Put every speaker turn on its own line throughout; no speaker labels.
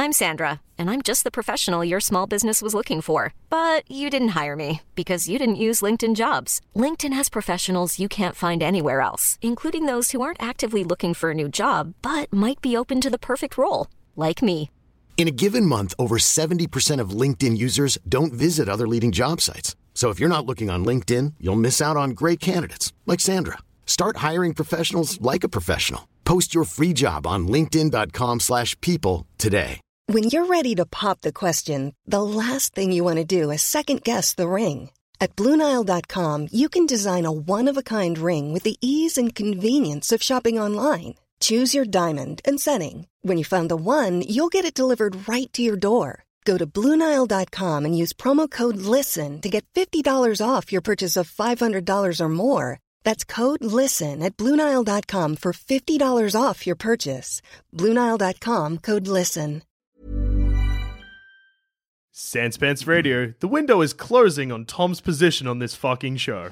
I'm Sandra, and I'm just the professional your small business was looking for. But you didn't hire me because you didn't use LinkedIn Jobs. LinkedIn has professionals you can't find anywhere else, including those who aren't actively looking for a new job, but might be open to the perfect role, like me.
In a given month, over 70% of LinkedIn users don't visit other leading job sites. So if you're not looking on LinkedIn, you'll miss out on great candidates like Sandra. Start hiring professionals like a professional. Post your free job on linkedin.com/people today.
When you're ready to pop the question, the last thing you want to do is second-guess the ring. At BlueNile.com, you can design a one-of-a-kind ring with the ease and convenience of shopping online. Choose your diamond and setting. When you find the one, you'll get it delivered right to your door. Go to BlueNile.com and use promo code LISTEN to get $50 off your purchase of $500 or more. That's code LISTEN at BlueNile.com for $50 off your purchase. BlueNile.com, code LISTEN.
Sanspants Radio, the window is closing on Tom's position on this fucking show.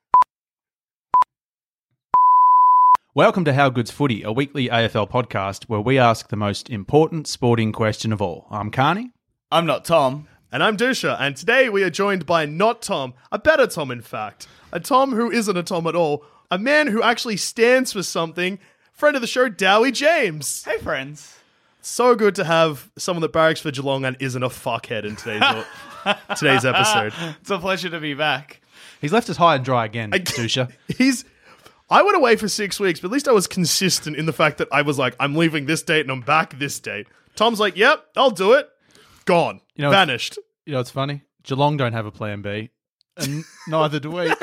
Welcome to How Good's Footy, a weekly AFL podcast where we ask the most important sporting question of all. I'm Carney.
I'm not Tom.
And I'm Dusha, and today we are joined by not Tom, a better Tom in fact. A Tom who isn't a Tom at all. A man who actually stands for something. Friend of the show, Dowie James.
Hey, friends.
So good to have someone that barracks for Geelong and isn't a fuckhead in today's episode.
It's a pleasure to be back.
He's left us high and dry again, Dusha.
I went away for 6 weeks, but at least I was consistent in the fact that I was like, I'm leaving this date and I'm back this date. Tom's like, yep, I'll do it. Gone. Vanished.
You know what's funny? Geelong don't have a plan B, and neither do we.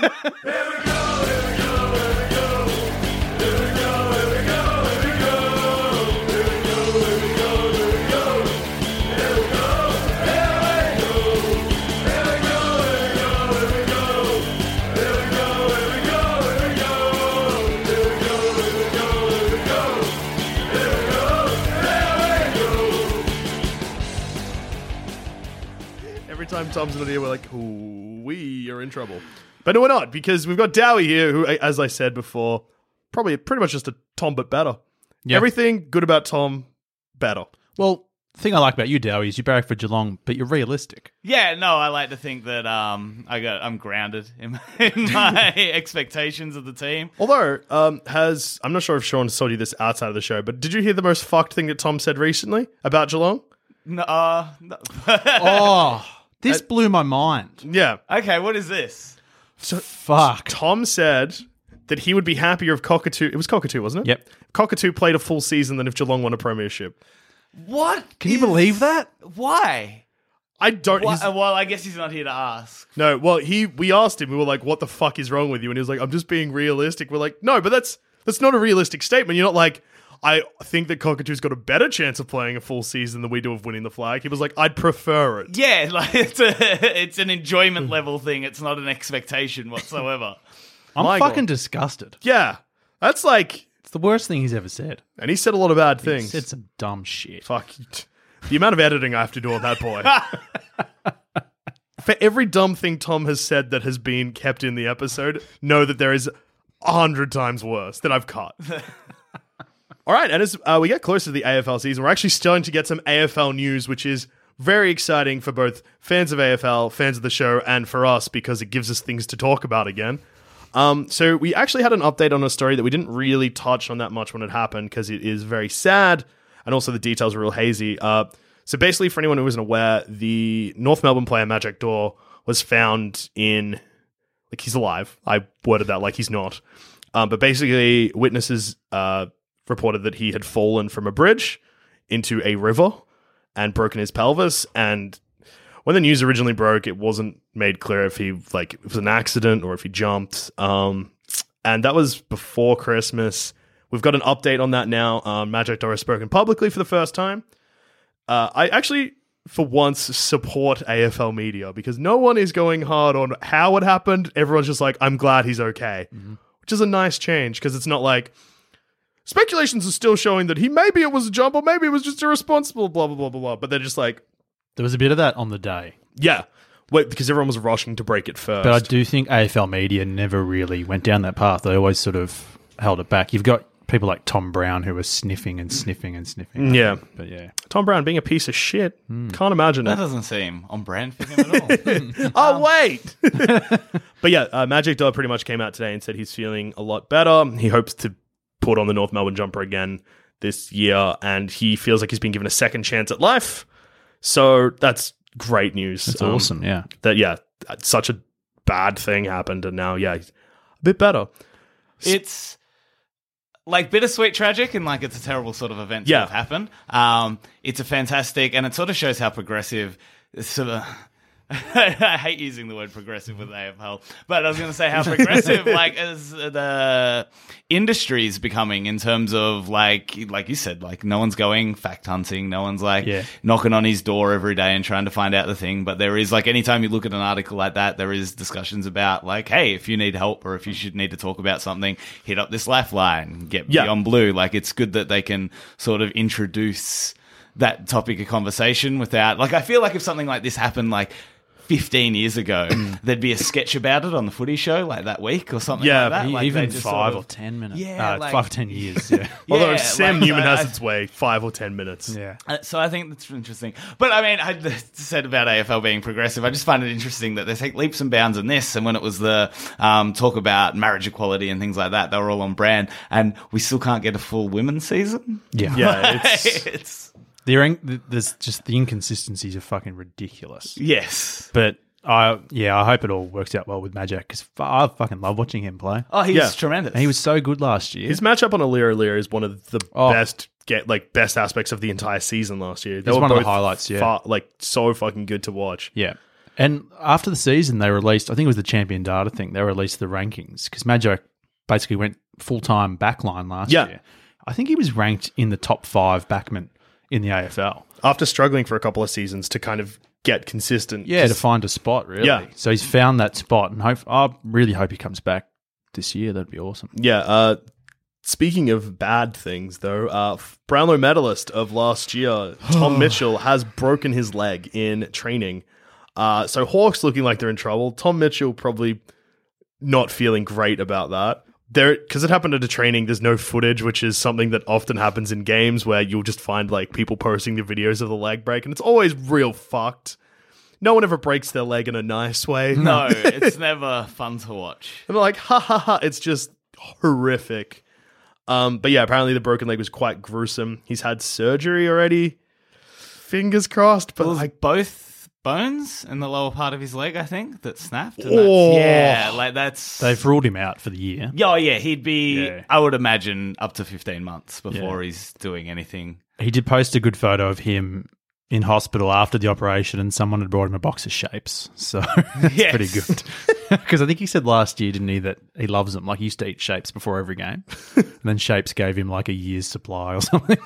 Every time Tom's in the video, we're like, ooh, we are in trouble. But no, we're not, because we've got Dowie here, who, as I said before, probably pretty much just a Tom, but better. Yep. Everything good about Tom, better.
Well, the thing I like about you, Dowie, is you barrack for Geelong, but you're realistic.
Yeah, no, I like to think that I'm grounded in my expectations of the team.
Although, I'm not sure if Sean told you this outside of the show, but did you hear the most fucked thing that Tom said recently about Geelong?
No.
This blew my mind.
Yeah.
Okay, what is this?
So,
fuck.
Tom said that he would be happier if Cockatoo... It was Cockatoo, wasn't it?
Yep.
Cockatoo played a full season than if Geelong won a premiership.
What?
Can you believe that?
Why?
I don't...
Well, I guess he's not here to ask.
No, well, we asked him. We were like, what the fuck is wrong with you? And he was like, I'm just being realistic. We're like, no, but that's not a realistic statement. You're not like... I think that Cockatoo's got a better chance of playing a full season than we do of winning the flag. He was like, I'd prefer it.
Yeah, like it's an enjoyment level thing. It's not an expectation whatsoever.
I'm fucking disgusted.
Yeah. That's like...
It's the worst thing he's ever said.
And he said a lot of bad things.
He said some dumb shit.
Fuck. The amount of editing I have to do on that boy. For every dumb thing Tom has said that has been kept in the episode, know that there is 100 times worse that I've cut. All right, and as we get closer to the AFL season, we're actually starting to get some AFL news, which is very exciting for both fans of AFL, fans of the show, and for us, because it gives us things to talk about again. So we actually had an update on a story that we didn't really touch on that much when it happened, because it is very sad, and also the details are real hazy. So basically, for anyone who isn't aware, the North Melbourne player Magic Door was found in... Like, he's alive. I worded that like he's not. But basically, witnesses... reported that he had fallen from a bridge into a river and broken his pelvis. And when the news originally broke, it wasn't made clear if he it was an accident or if he jumped. And that was before Christmas. We've got an update on that now. Magic Door has spoken publicly for the first time. I actually, for once, support AFL media because no one is going hard on how it happened. Everyone's just like, I'm glad he's okay, which is a nice change because it's not like, speculations are still showing that maybe it was a jump or maybe it was just irresponsible, blah, blah, blah, blah, blah. But they're just like...
There was a bit of that on the day.
Yeah. Because everyone was rushing to break it first.
But I do think AFL media never really went down that path. They always sort of held it back. You've got people like Tom Brown who were sniffing and sniffing and sniffing.
Yeah.
But yeah.
Tom Brown being a piece of shit. Can't imagine
That
it.
doesn't seem on brand for him at all.
Oh, wait! But yeah, Magic Dog pretty much came out today and said he's feeling a lot better. He hopes to put on the North Melbourne jumper again this year, and he feels like he's been given a second chance at life. So that's great news.
That's awesome, yeah.
That, such a bad thing happened, and now, he's a bit better.
It's like bittersweet tragic, and like it's a terrible sort of event to have happened. It's a fantastic, and it sort of shows how progressive sort of I hate using the word progressive with AFL, but I was going to say how progressive, like, as the industry is becoming in terms of, like you said, like, no one's going fact hunting, no one's, like, knocking on his door every day and trying to find out the thing, but there is, like, anytime you look at an article like that, there is discussions about, like, hey, if you need help or if you should need to talk about something, hit up this lifeline, get Beyond Blue. Like, it's good that they can sort of introduce that topic of conversation without, like, I feel like if something like this happened, like, 15 years ago, there'd be a sketch about it on the footy show, like that week or something like that. Like
even
just
5 or 10 minutes.
Yeah,
5 or 10 years,
Although Sam
like,
Newman has its way, 5 or 10 minutes.
Yeah.
So I think that's interesting. But I mean, I said about AFL being progressive, I just find it interesting that they take leaps and bounds in this. And when it was the talk about marriage equality and things like that, they were all on brand. And we still can't get a full women's season.
Yeah,
it's
There's just the inconsistencies are fucking ridiculous.
yes.
But I hope it all works out well with Magic because I fucking love watching him play.
Oh, he's tremendous.
And he was so good last year.
His matchup on Alira is one of the best aspects of the entire season last year. They
It's
were
one of the
both
highlights,
so fucking good to watch.
Yeah. And after the season, they released, I think it was the Champion Data thing, they released the rankings because Magic basically went full-time backline last year. I think he was ranked in the top 5 backmen in the AFL.
After struggling for a couple of seasons to kind of get consistent.
Yeah, to find a spot, really.
Yeah.
So he's found that spot, and I really hope he comes back this year. That'd be awesome.
Yeah. Speaking of bad things, though, Brownlow medalist of last year, Tom Mitchell, has broken his leg in training. So Hawks looking like they're in trouble. Tom Mitchell probably not feeling great about that. Because it happened at a training, there's no footage, which is something that often happens in games where you'll just find like people posting the videos of the leg break, and it's always real fucked. No one ever breaks their leg in a nice way.
No, it's never fun to watch.
And they're like, ha ha ha, it's just horrific. But yeah, apparently the broken leg was quite gruesome. He's had surgery already. Fingers crossed. But
like both bones in the lower part of his leg, I think, that snapped. And that's
They've ruled him out for the year.
Oh, yeah, he'd be, I would imagine, up to 15 months before he's doing anything.
He did post a good photo of him in hospital after the operation, and someone had brought him a box of shapes. So it's pretty good. Because I think he said last year, didn't he, that he loves them. Like, he used to eat shapes before every game. And then shapes gave him like a year's supply or something.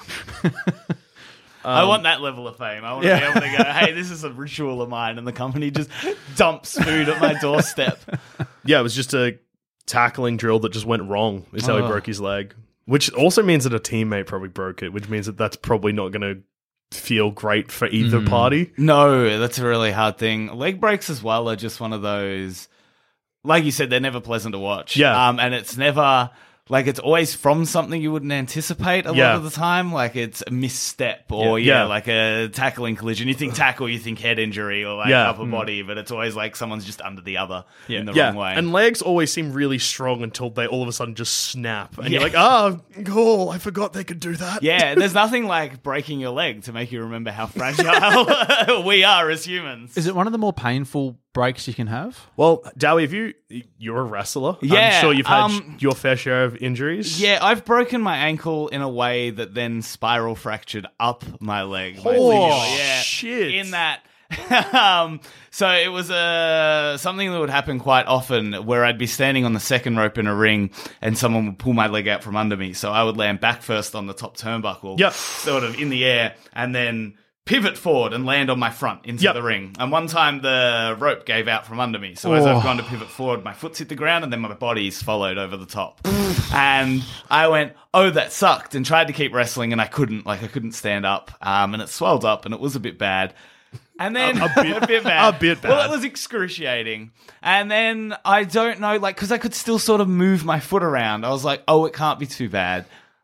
I want that level of fame. I want to be able to go, hey, this is a ritual of mine, and the company just dumps food at my doorstep.
Yeah, it was just a tackling drill that just went wrong, is how he broke his leg. Which also means that a teammate probably broke it, which means that that's probably not going to feel great for either party.
No, that's a really hard thing. Leg breaks as well are just one of those, like you said, they're never pleasant to watch.
Yeah.
And it's never... Like, it's always from something you wouldn't anticipate a lot of the time. Like, it's a misstep or, like a tackling collision. You think tackle, you think head injury or, like, upper body, but it's always like someone's just under the other in the wrong way.
And legs always seem really strong until they all of a sudden just snap. And you're like, I forgot they could do that.
Yeah, there's nothing like breaking your leg to make you remember how fragile we are as humans.
Is it one of the more painful breaks you can have?
Well, Dowie, you're a wrestler.
Yeah,
I'm sure you've had your fair share of injuries.
Yeah, I've broken my ankle in a way that then spiral fractured up my leg.
Shit.
In that... so it was something that would happen quite often where I'd be standing on the second rope in a ring and someone would pull my leg out from under me. So I would land back first on the top turnbuckle, sort of in the air, and then pivot forward and land on my front into the ring. And one time the rope gave out from under me. So as I've gone to pivot forward, my foot's hit the ground and then my body's followed over the top. And I went, oh, that sucked, and tried to keep wrestling, and I couldn't. Like, I couldn't stand up. And it swelled up and it was a bit bad. And then a bit bad.
A bit bad.
Well, it was excruciating. And then I don't know, like, because I could still sort of move my foot around. I was like, oh, it can't be too bad.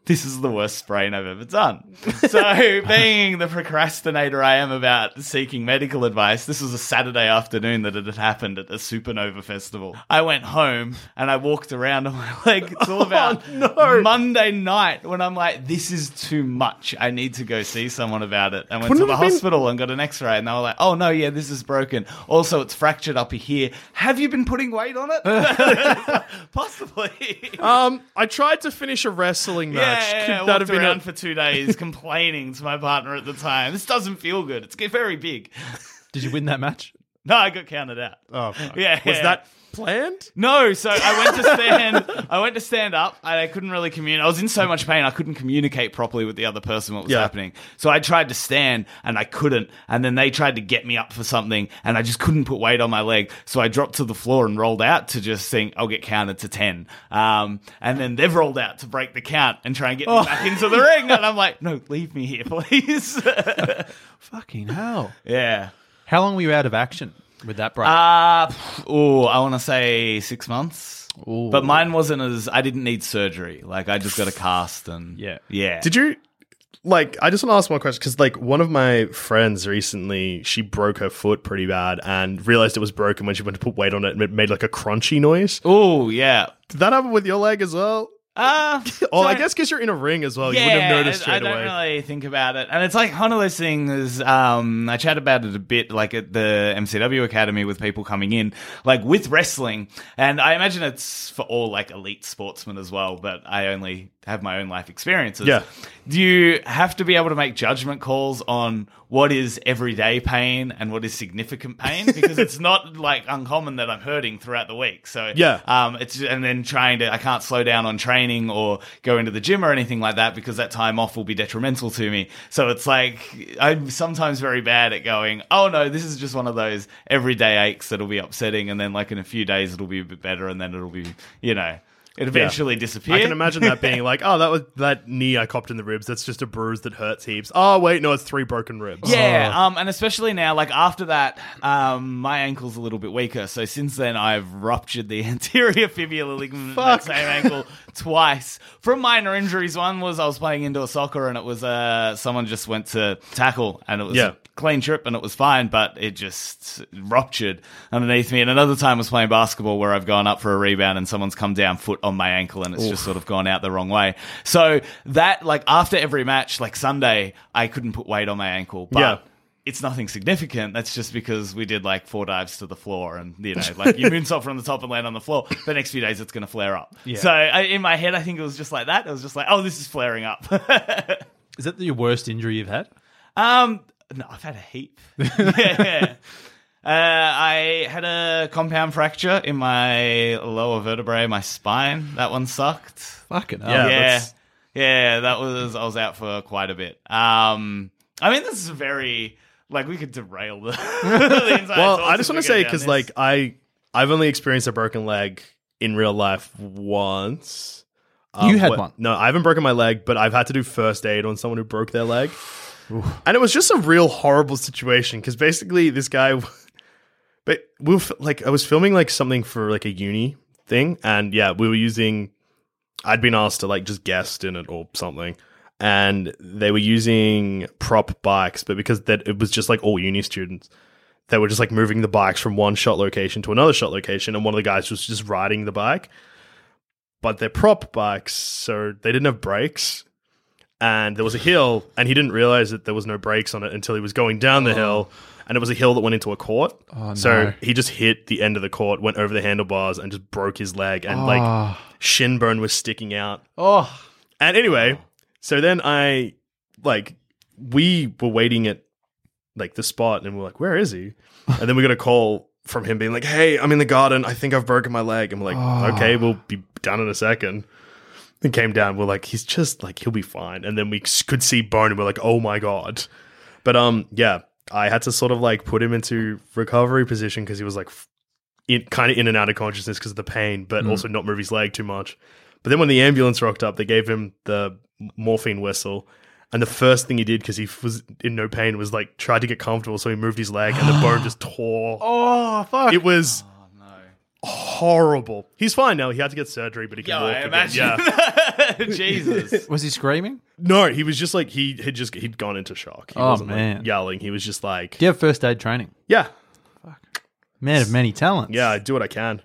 this is the worst sprain I've ever done. So being the procrastinator I am about seeking medical advice, this was a Saturday afternoon that it had happened at the Supernova Festival. I went home and I walked around on my leg. It's all about Monday night when I'm like, this is too much. I need to go see someone about it. I went to the hospital and got an x-ray and they were like, oh no, yeah, this is broken. Also, it's fractured up here. Have you been putting weight on it? Possibly.
I tried to finish a wrestling match.
I walked around for 2 days complaining to my partner at the time. This doesn't feel good. It's very big.
Did you win that match?
No, I got counted out.
Oh, fuck.
Yeah.
Was that planned?
No, so I went to stand up and I couldn't really communicate. I was in so much pain I couldn't communicate properly with the other person what was happening. So I tried to stand and I couldn't, and then they tried to get me up for something and I just couldn't put weight on my leg. So I dropped to the floor and rolled out to just think I'll get counted to 10. And then they've rolled out to break the count and try and get me back into the ring, and I'm like, no, leave me here, please.
Fucking hell.
Yeah.
How long were you out of action with that break?
I want to say 6 months.
Ooh.
But mine wasn't I didn't need surgery. Like, I just got a cast and... Yeah.
Did you... Like, I just want to ask one question, because, like, one of my friends recently, she broke her foot pretty bad and realized it was broken when she went to put weight on it, and it made, like, a crunchy noise.
Oh, yeah.
Did that happen with your leg as well? I guess because you're in a ring as well. You wouldn't have noticed straight away.
I don't really think about it. And it's like one of those things, I chat about it a bit, like at the MCW Academy with people coming in, like with wrestling. And I imagine it's for all like elite sportsmen as well, but I only have my own life experiences.
Yeah.
Do you have to be able to make judgment calls on what is everyday pain and what is significant pain? Because it's not like uncommon that I'm hurting throughout the week. So and then I can't slow down on training or go into the gym or anything like that, because that time off will be detrimental to me. So it's like I'm sometimes very bad at going, oh no, this is just one of those everyday aches that'll be upsetting, and then like in a few days it'll be a bit better, and then it'll be, it eventually disappeared.
I can imagine that being like, oh, that was that knee I copped in the ribs. That's just a bruise that hurts heaps. Oh, wait, no, it's 3 broken ribs.
Yeah, and especially now, like after that, my ankle's a little bit weaker. So since then, I've ruptured the anterior fibular ligament in that same ankle twice. From minor injuries, one was I was playing indoor soccer and it was someone just went to tackle and it was a clean trip and it was fine, but it just ruptured underneath me. And another time I was playing basketball where I've gone up for a rebound and someone's come down foot on my ankle and it's just sort of gone out the wrong way. So that, like after every match, like Sunday, I couldn't put weight on my ankle, but it's nothing significant. That's just because we did like 4 dives to the floor and, like you moonsault from the top and land on the floor. The next few days it's going to flare up. Yeah. So in my head, I think it was just like that. It was just like, oh, this is flaring up.
Is that your worst injury you've had?
No, I've had a heap. Yeah. I had a compound fracture in my lower vertebrae, my spine. That one sucked.
Fucking hell.
Yeah, I was out for quite a bit. I mean, this is very, like, we could derail the entire
Well, I just want to say, because, like, I've only experienced a broken leg in real life once.
You had one?
No, I haven't broken my leg, but I've had to do first aid on someone who broke their leg. And it was just a real horrible situation, because basically this guy... But I was filming like something for like a uni thing, and we were using... I'd been asked to like just guest in it or something, and they were using prop bikes, but because it was just like all uni students, they were just like moving the bikes from one shot location to another shot location, and one of the guys was just riding the bike. But they're prop bikes, so they didn't have brakes. And there was a hill, and he didn't realize that there was no brakes on it until he was going down the hill, and it was a hill that went into a court. Oh, no. So he just hit the end of the court, went over the handlebars, and just broke his leg, and like shin bone was sticking out. Oh, and anyway, so then we were waiting at like the spot, and we're like, "Where is he?" And then we got a call from him being like, "Hey, I'm in the garden. I think I've broken my leg." And we're like, "Okay, we'll be done in a second." And came down, we're like, he's just like, he'll be fine. And then we could see bone, and we're like, oh my God. But I had to sort of like put him into recovery position because he was like kind of in and out of consciousness because of the pain, but also not move his leg too much. But then when the ambulance rocked up, they gave him the morphine whistle. And the first thing he did, because he was in no pain, was like tried to get comfortable. So he moved his leg and the bone just tore.
Oh, fuck.
It was... horrible. He's fine now. He had to get surgery, but he can walk again. Yeah.
Jesus.
Was he screaming?
No, he was just like, he'd gone into shock. He
Oh,
wasn't
man.
like yelling. He was just like,
Do you have first aid training?
yeah,
Man of many talents.
yeah, I do what I can.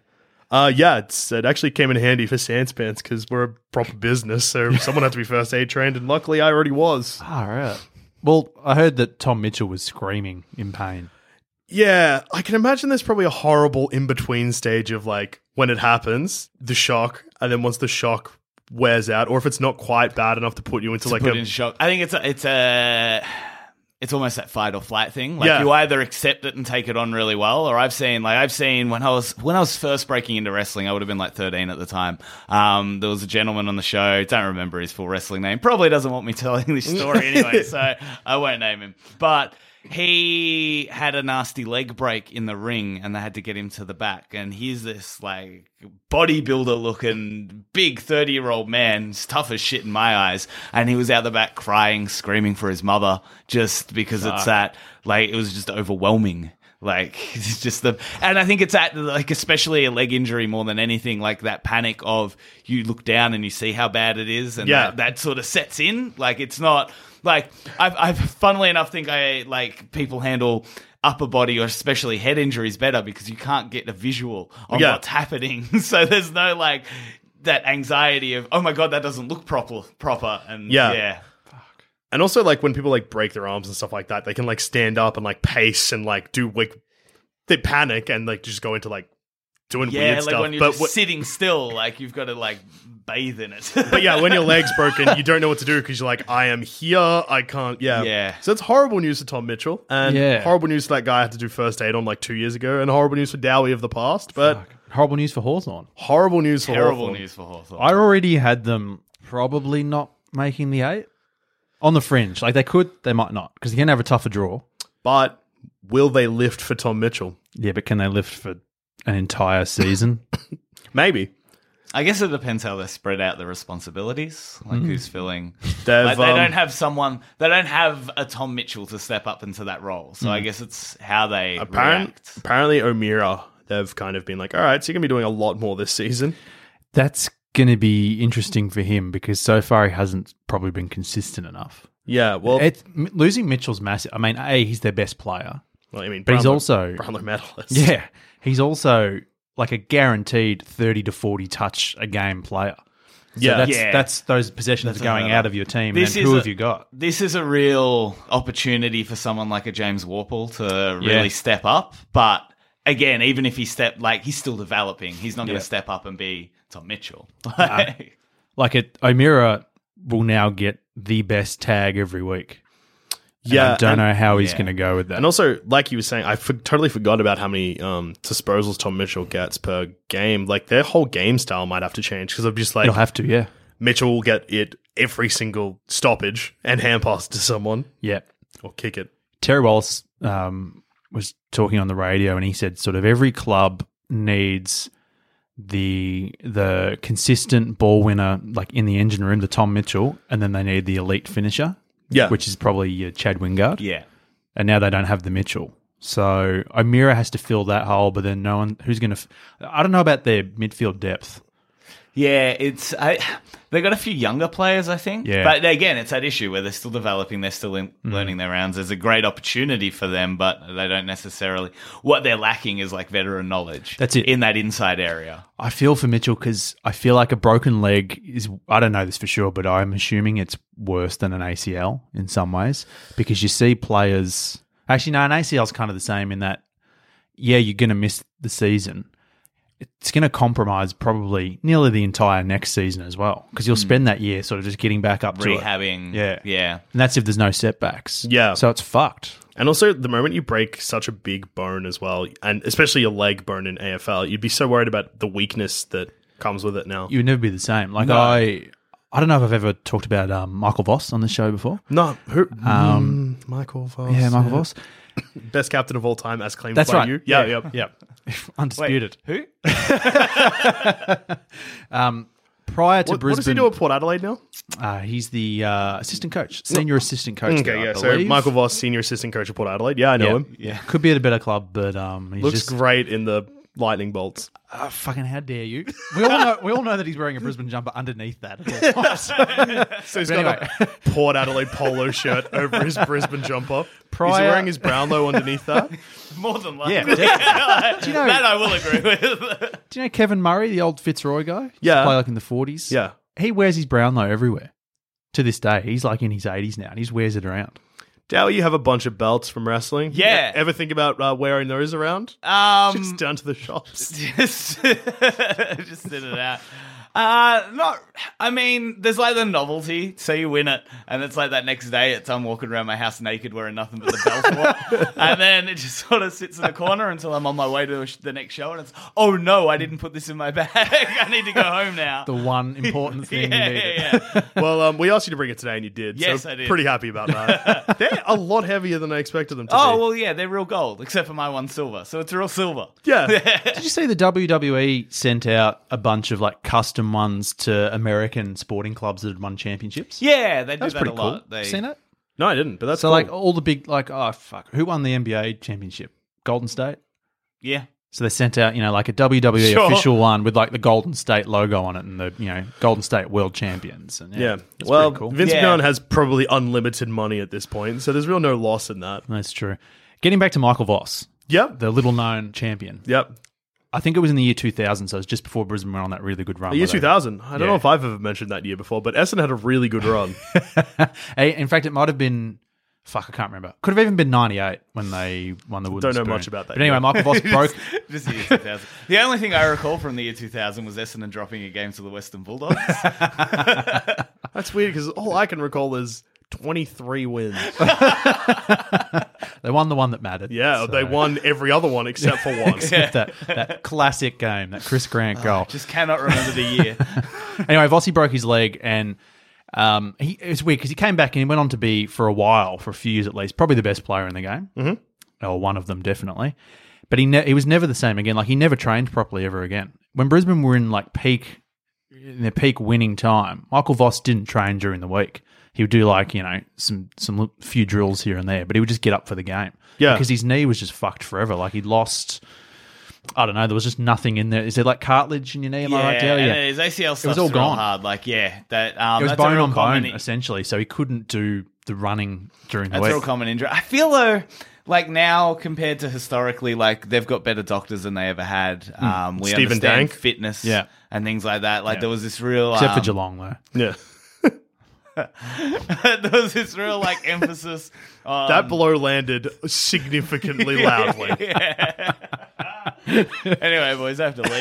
It actually came in handy for Sanspants because we're a proper business, so someone had to be first aid trained, and luckily I already was.
All right. Well, I heard that Tom Mitchell was screaming in pain.
Yeah, I can imagine there's probably a horrible in-between stage of like when it happens, the shock, and then once the shock wears out, or if it's not quite bad enough to put you into like
Put in shock. I think it's almost that fight or flight thing. Like
Yeah.
you either accept it and take it on really well, or I've seen when I was first breaking into wrestling, I would have been like 13 at the time. There was a gentleman on the show, don't remember his full wrestling name, probably doesn't want me telling this story anyway, so I won't name him. But he had a nasty leg break in the ring and they had to get him to the back. And he's this like bodybuilder looking big 30-year-old man, he's tough as shit in my eyes. And he was out the back crying, screaming for his mother just because it's that, like, it was just overwhelming. Like, it's just and I think it's at, like, especially a leg injury more than anything, like that panic of you look down and you see how bad it is. And that sort of sets in. Like, it's not, like, I've funnily enough think people handle upper body or especially head injuries better because you can't get a visual on what's happening. So there's no, like, that anxiety of, oh my God, that doesn't look proper. And yeah.
And also, like, when people, like, break their arms and stuff like that, they can, like, stand up and, like, pace and, like, do, like, they panic and, like, just go into, like, doing weird stuff.
Yeah, like, when you're just sitting still, like, you've got to, like, bathe in it.
But, yeah, when your leg's broken, you don't know what to do because you're like, I am here, I can't,
Yeah.
So it's horrible news for Tom Mitchell. And horrible news for that guy I had to do first aid on, like, 2 years ago. And horrible news for Dowie of the past. But
Horrible news for Hawthorn.
horrible news for
Terrible
Hawthorn.
news for Hawthorn.
I already had them probably not making the 8. On the fringe. Like, they could, they might not. Because you can have a tougher draw.
But will they lift for Tom Mitchell?
Yeah, but can they lift for an entire season?
Maybe.
I guess it depends how they spread out the responsibilities, like who's filling.
They've,
Like, they don't have a Tom Mitchell to step up into that role. So I guess it's how they react.
Apparently, O'Meara, they've kind of been like, all right, so you're going to be doing a lot more this season.
That's going to be interesting for him because so far he hasn't probably been consistent enough.
Yeah, well,
Losing Mitchell's massive. I mean, he's their best player.
I mean,
But he's also
Brownlow medalist.
Yeah, he's also like a guaranteed 30 to 40 touch a game player. So that's those possessions are going out of your team. And then who have you got?
This is a real opportunity for someone like a James Warple to really step up. But again, even if he's still developing. He's not going to step up and be Tom Mitchell.
O'Meara will now get the best tag every week. And I don't know how he's going to go with that.
And also, like you were saying, I totally forgot about how many disposals Tom Mitchell gets per game. Like, their whole game style might have to change because I'm just like...
It'll have to, yeah.
Mitchell will get it every single stoppage and hand pass to someone.
Yeah.
Or kick it.
Terry Wallace was talking on the radio and he said sort of every club needs the consistent ball winner, like in the engine room, the Tom Mitchell, and then they need the elite finisher.
Yeah.
Which is probably your Chad Wingard.
Yeah.
And now they don't have the Mitchell. So O'Meara has to fill that hole, but then no one who's going to... I don't know about their midfield depth.
Yeah, they got a few younger players, I think.
Yeah.
But again, it's that issue where they're still developing, they're still learning their rounds. There's a great opportunity for them, but they don't necessarily... What they're lacking is like veteran knowledge.
That's it.
In that inside area.
I feel for Mitchell because I feel like a broken leg is... I don't know this for sure, but I'm assuming it's worse than an ACL in some ways because you see players... Actually, no, an ACL is kind of the same in that, yeah, you're going to miss the season. It's going to compromise probably nearly the entire next season as well because you'll spend that year sort of just getting back up to it.
Rehabbing.
Yeah. And that's if there's no setbacks.
Yeah.
So it's fucked.
And also, the moment you break such a big bone as well, and especially a leg bone in AFL, you'd be so worried about the weakness that comes with it now.
You would never be the same. Like
No.
I don't know if I've ever talked about Michael Voss on the show before.
No. Who? Michael Voss.
Yeah, Michael Voss.
Best captain of all time as claimed
That's
by
right.
you.
Yeah. Undisputed.
Who?
Prior to
What
Brisbane,
does he do at Port Adelaide now?
he's the assistant coach, senior assistant coach.
Okay,
there,
yeah.
I
So
believe.
Michael Voss, senior assistant coach at Port Adelaide. Yeah, I know him.
Yeah.
could be at a better club, but he's
Looks
just
great in the lightning bolts.
Fucking how dare you? We all know that he's wearing a Brisbane jumper underneath that at all times.
So he's got a Port Adelaide polo shirt over his Brisbane jumper. Is he wearing his Brownlow underneath that?
More than likely.
Yeah, definitely. Do you know,
that I will agree with.
Do you know Kevin Murray, the old Fitzroy guy?
Yeah.
Play like in the 40s.
Yeah.
He wears his Brownlow everywhere. To this day, he's like in his 80s now, and he just wears it around.
Dowie, you have a bunch of belts from wrestling.
Yeah.
Ever think about wearing those around? Just down to the shops.
Just sit it out. I mean, there's like the novelty, so you win it, and it's like that next day it's I'm walking around my house naked wearing nothing but the belt for, and then it just sort of sits in a corner until I'm on my way to the next show, and it's, oh no, I didn't put this in my bag. I need to go home now.
The one important thing you needed.
Yeah.
Well, we asked you to bring it today, and you did.
Yes,
so
I did.
Pretty happy about that. They're a lot heavier than I expected them to be.
Oh, well, yeah, they're real gold, except for my one silver, so it's real silver.
Yeah.
Did you see the WWE sent out a bunch of like custom ones to American sporting clubs that had won championships?
Yeah, they do
That's
that
pretty
a
cool.
lot. They
Seen it?
No, I didn't, but that's
So
cool.
like all the big, like, oh fuck, who won the NBA championship? Golden State.
Yeah.
So they sent out, like a WWE
Sure.
official one with like the Golden State logo on it and the, Golden State World Champions. And
Yeah.
it's
Well,
pretty cool.
Vince
Yeah.
McMahon has probably unlimited money at this point, so there's real no loss in that.
That's true. Getting back to Michael Voss,
Yep.
the little known champion.
Yep.
I think it was in the year 2000, so it was just before Brisbane went on that really good run.
The year
where they-
2000. I don't
Yeah.
know if I've ever mentioned that year before, but Essendon had a really good run.
In fact, it might have been... Fuck, I can't remember. Could have even been 98 when they won the Wooden
Don't know
Spoon.
much about that
But anyway,
year.
Michael Voss broke...
Just the year 2000. The only thing I recall from the year 2000 was Essendon dropping a game to the Western Bulldogs.
That's weird because all I can recall is 23 wins.
They won the one that mattered.
Yeah,
so-
they won every other one except for one.
that classic game, that Chris Grant goal.
Just cannot remember the year.
Anyway, Vossi broke his leg, and it's weird because he came back and he went on to be, for a while, for a few years at least, probably the best player in the game. Mm-hmm. Or one of them, definitely. But he was never the same again. Like, he never trained properly ever again. When Brisbane were in their peak winning time, Michael Voss didn't train during the week. He would do some few drills here and there, but he would just get up for the game.
Yeah.
Because his knee was just fucked forever. Like, he'd lost... I don't know. There was just nothing in there. Is there like cartilage in your knee? Am I right, Dale?
and his ACL stuff's
all
real
gone.
hard. Like, yeah, that
It was
that's a
bone
real
on
common-
bone, essentially, so he couldn't do the running during the
That's a real
week.
common injury. I feel though, like now compared to historically, like they've got better doctors than they ever had. We
Stephen
understand
Dank?
fitness,
Yeah.
and things like that. Like there was this real,
Except for Geelong, though.
Yeah.
there was this real like emphasis on
That blow landed significantly loudly.
Anyway, boys, I have to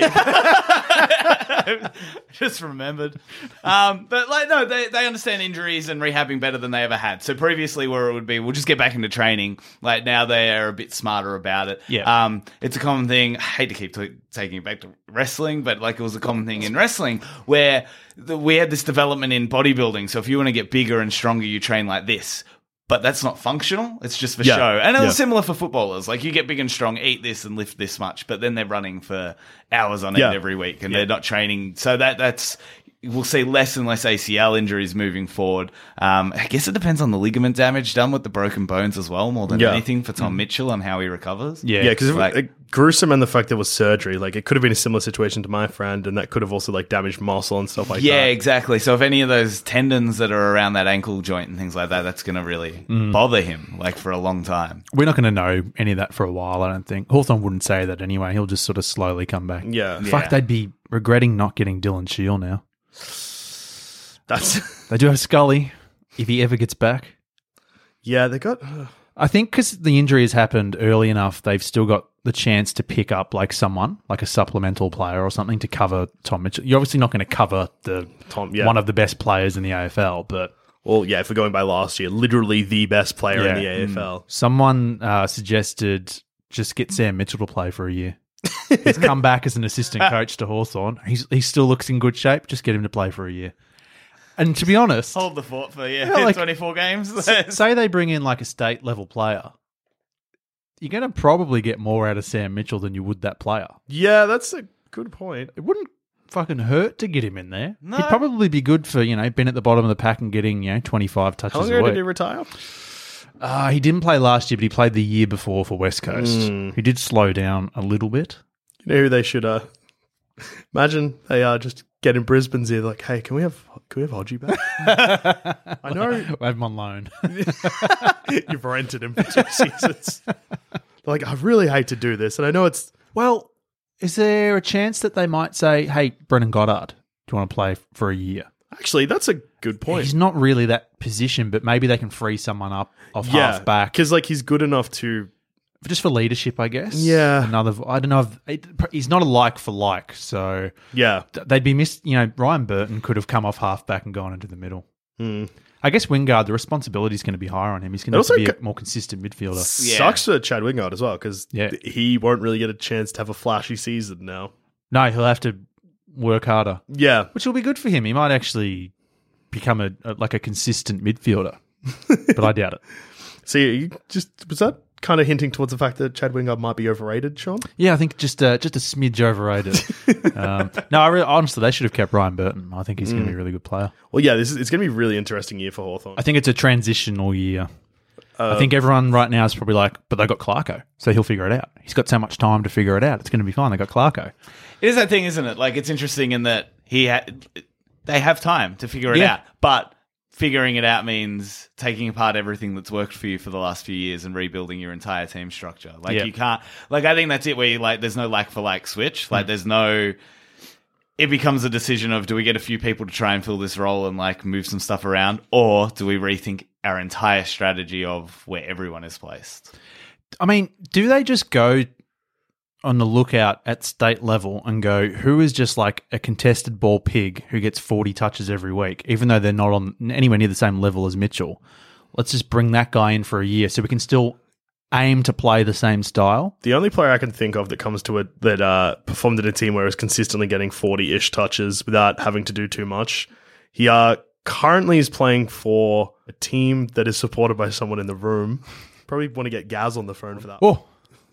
leave. Just remembered. But like, no, they understand injuries and rehabbing better than they ever had. So previously, where it would be, we'll just get back into training. Like now, they are a bit smarter about it.
Yeah.
It's a common thing. I hate to keep taking it back to wrestling, but like it was a common thing in wrestling where we had this development in bodybuilding. So if you want to get bigger and stronger, you train like this. But that's not functional. It's just for
Yeah.
show. And it was
Yeah.
similar for footballers. Like, you get big and strong, eat this and lift this much, but then they're running for hours on
Yeah.
end every week and they're not training. So that's... We'll see less and less ACL injuries moving forward. I guess it depends on the ligament damage done with the broken bones as well, more than
Yeah.
anything for Tom Mitchell and how he recovers.
Yeah.
Yeah, because
Like-
gruesome and the fact there was surgery. Like, it could have been a similar situation to my friend, and that could have also like damaged muscle and stuff like
Yeah,
that.
exactly. So if any of those tendons that are around that ankle joint and things like that, that's going to really bother him, like, for a long time.
We're not going to know any of that for a while, I don't think. Hawthorn wouldn't say that anyway. He'll just sort of slowly come back.
Yeah.
Fuck, they'd be regretting not getting Dylan Shield now.
That's
They do have Scully, if he ever gets back.
yeah. They got
I think because the injury has happened early enough, they've still got the chance to pick up like someone, like a supplemental player or something to cover Tom Mitchell. You're obviously not going to cover the
Tom. Yeah.
one of the best players in the AFL, but
Well, yeah. If we're going by last year, literally the best player in the
Yeah.
AFL.
someone suggested just get Sam Mitchell to play for a year. He's come back as an assistant coach to Hawthorn. He still looks in good shape. Just get him to play for a year. And to be honest,
Hold the fort for,
like-
24 games.
say they bring in like a state level player, you're going to probably get more out of Sam Mitchell than you would that player.
Yeah, that's a good point.
It wouldn't fucking hurt to get him in there.
No.
He'd probably be good for, being at the bottom of the pack and getting, 25 touches
How long
a
ago
week.
did he retire?
He didn't play last year, but he played the year before for West Coast. He did slow down a little bit.
You know who they should imagine they just get in Brisbane's ear like, hey, can we have Hodgie back? I know
I have him on loan.
you've rented him for 2 seasons. Like, I really hate to do this, and I know it's
Well, is there a chance that they might say, hey, Brendan Goddard, do you want to play for a year?
actually that's a good point.
He's not really that position, but maybe they can free someone up off half back.
because like he's good enough to.
Just for leadership, I guess.
Yeah.
I don't know he's not a like for like, so
Yeah,
they'd be missed. Ryan Burton could have come off half back and gone into the middle.
Hmm.
I guess Wingard, the responsibility is going to be higher on him. He's going to have to be a more consistent midfielder.
sucks for Chad Wingard as well because he won't really get a chance to have a flashy season now.
No, he'll have to work harder,
Yeah,
which will be good for him. He might actually become a consistent midfielder, but I doubt it.
see, was that kind of hinting towards the fact that Chad Wingard might be overrated, Sean?
Yeah, I think just a smidge overrated. Honestly, they should have kept Ryan Burton. I think he's going to be a really good player.
Well, yeah, it's going to be a really interesting year for Hawthorn.
I think it's a transitional year. I think everyone right now is probably like, but they got Clarko, so he'll figure it out. He's got so much time to figure it out. It's going to be fine. They got Clarko.
It is that thing, isn't it? Like, it's interesting in that they have time to figure it out, but figuring it out means taking apart everything that's worked for you for the last few years and rebuilding your entire team structure. Like, you can't... Like, I think that's it, where you, like, there's no like-for-like switch. Like, there's no... It becomes a decision of, do we get a few people to try and fill this role and, like, move some stuff around? Or do we rethink our entire strategy of where everyone is placed?
I mean, do they just go on the lookout at state level and go, who is just like a contested ball pig who gets 40 touches every week, even though they're not on anywhere near the same level as Mitchell? Let's just bring that guy in for a year so we can still aim to play the same style.
The only player I can think of that comes to it that performed in a team where he's consistently getting 40-ish touches without having to do too much. He currently is playing for a team that is supported by someone in the room. Probably want to get Gaz on the phone for that.
Oh,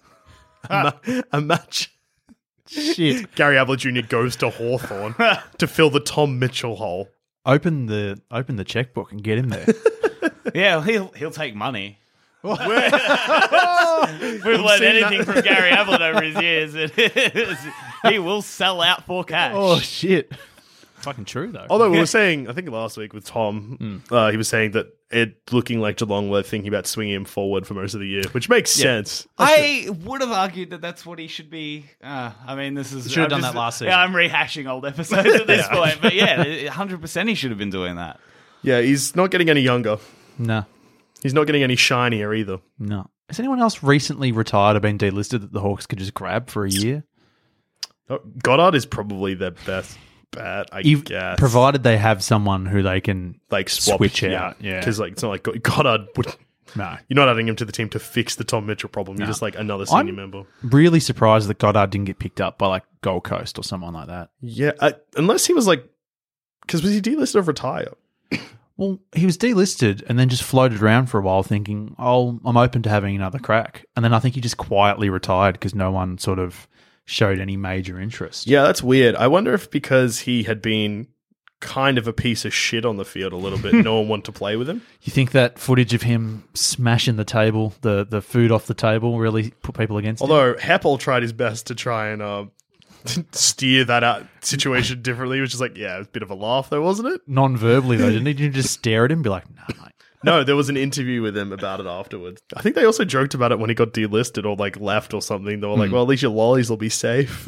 A match.
shit.
Gary Ablett Jr. goes to Hawthorn to fill the Tom Mitchell hole.
Open the checkbook and get him there.
Yeah, he'll take money. We've learned anything from Gary Ablett over his years. He will sell out for cash.
Oh, shit. Fucking true, though.
Although we were saying, I think last week with Tom, he was saying that it looking like Geelong were thinking about swinging him forward for most of the year, which makes sense.
I would have argued that that's what he should be. I mean, this is...
Should have done that last season.
Yeah, I'm rehashing old episodes at this point. But yeah, 100% he should have been doing that.
Yeah, he's not getting any younger.
No.
He's not getting any shinier either.
No. Has anyone else recently retired or been delisted that the Hawks could just grab for a year?
Goddard is probably their best bet, I guess.
Provided they have someone who they can
like
switch out. Yeah.
Because like, it's not like Goddard would...
No.
You're not adding him to the team to fix the Tom Mitchell problem. You're just like another senior member.
Really surprised that Goddard didn't get picked up by like Gold Coast or someone like that.
Yeah, unless he was like... Because was he delisted or retired?
Well, he was delisted and then just floated around for a while thinking, I'm open to having another crack. And then I think he just quietly retired because no one sort of showed any major interest.
Yeah, that's weird. I wonder if because he had been kind of a piece of shit on the field a little bit, no one wanted to play with him.
You think that footage of him smashing the table, the food off the table, really put people against him?
Although Heppel tried his best to try and steer that situation differently, which is like, yeah, it was a bit of a laugh though, wasn't it?
Non-verbally though, didn't he? Didn't you just stare at him and be like, nah, mate.
No, there was an interview with him about it afterwards. I think they also joked about it when he got delisted or like left or something. They were like, well, at least your lollies will be safe.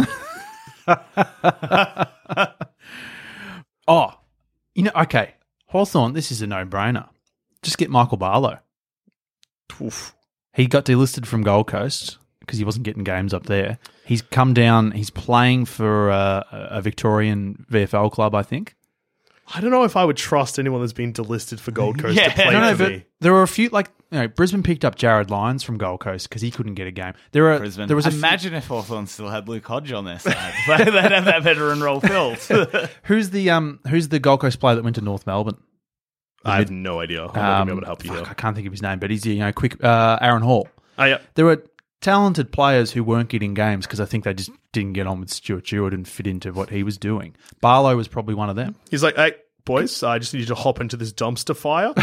Oh, okay. Hawthorn, this is a no-brainer. Just get Michael Barlow.
Oof.
He got delisted from Gold Coast because he wasn't getting games up there. He's come down. He's playing for a Victorian VFL club, I think.
I don't know if I would trust anyone that's been delisted for Gold Coast to play for me.
There were a few, like, Brisbane picked up Jared Lyons from Gold Coast because he couldn't get a game. There was
Imagine if Hawthorn still had Luke Hodge on their side. They'd have that veteran role filled.
Who's the Gold Coast player that went to North Melbourne?
I have no idea. I'm not going to be able to help you here.
I can't think of his name, but he's Aaron Hall.
Oh, yeah.
There were talented players who weren't getting games because I think they just didn't get on with Stuart Stewart and fit into what he was doing. Barlow was probably one of them.
He's like, hey, boys, I just need you to hop into this dumpster fire.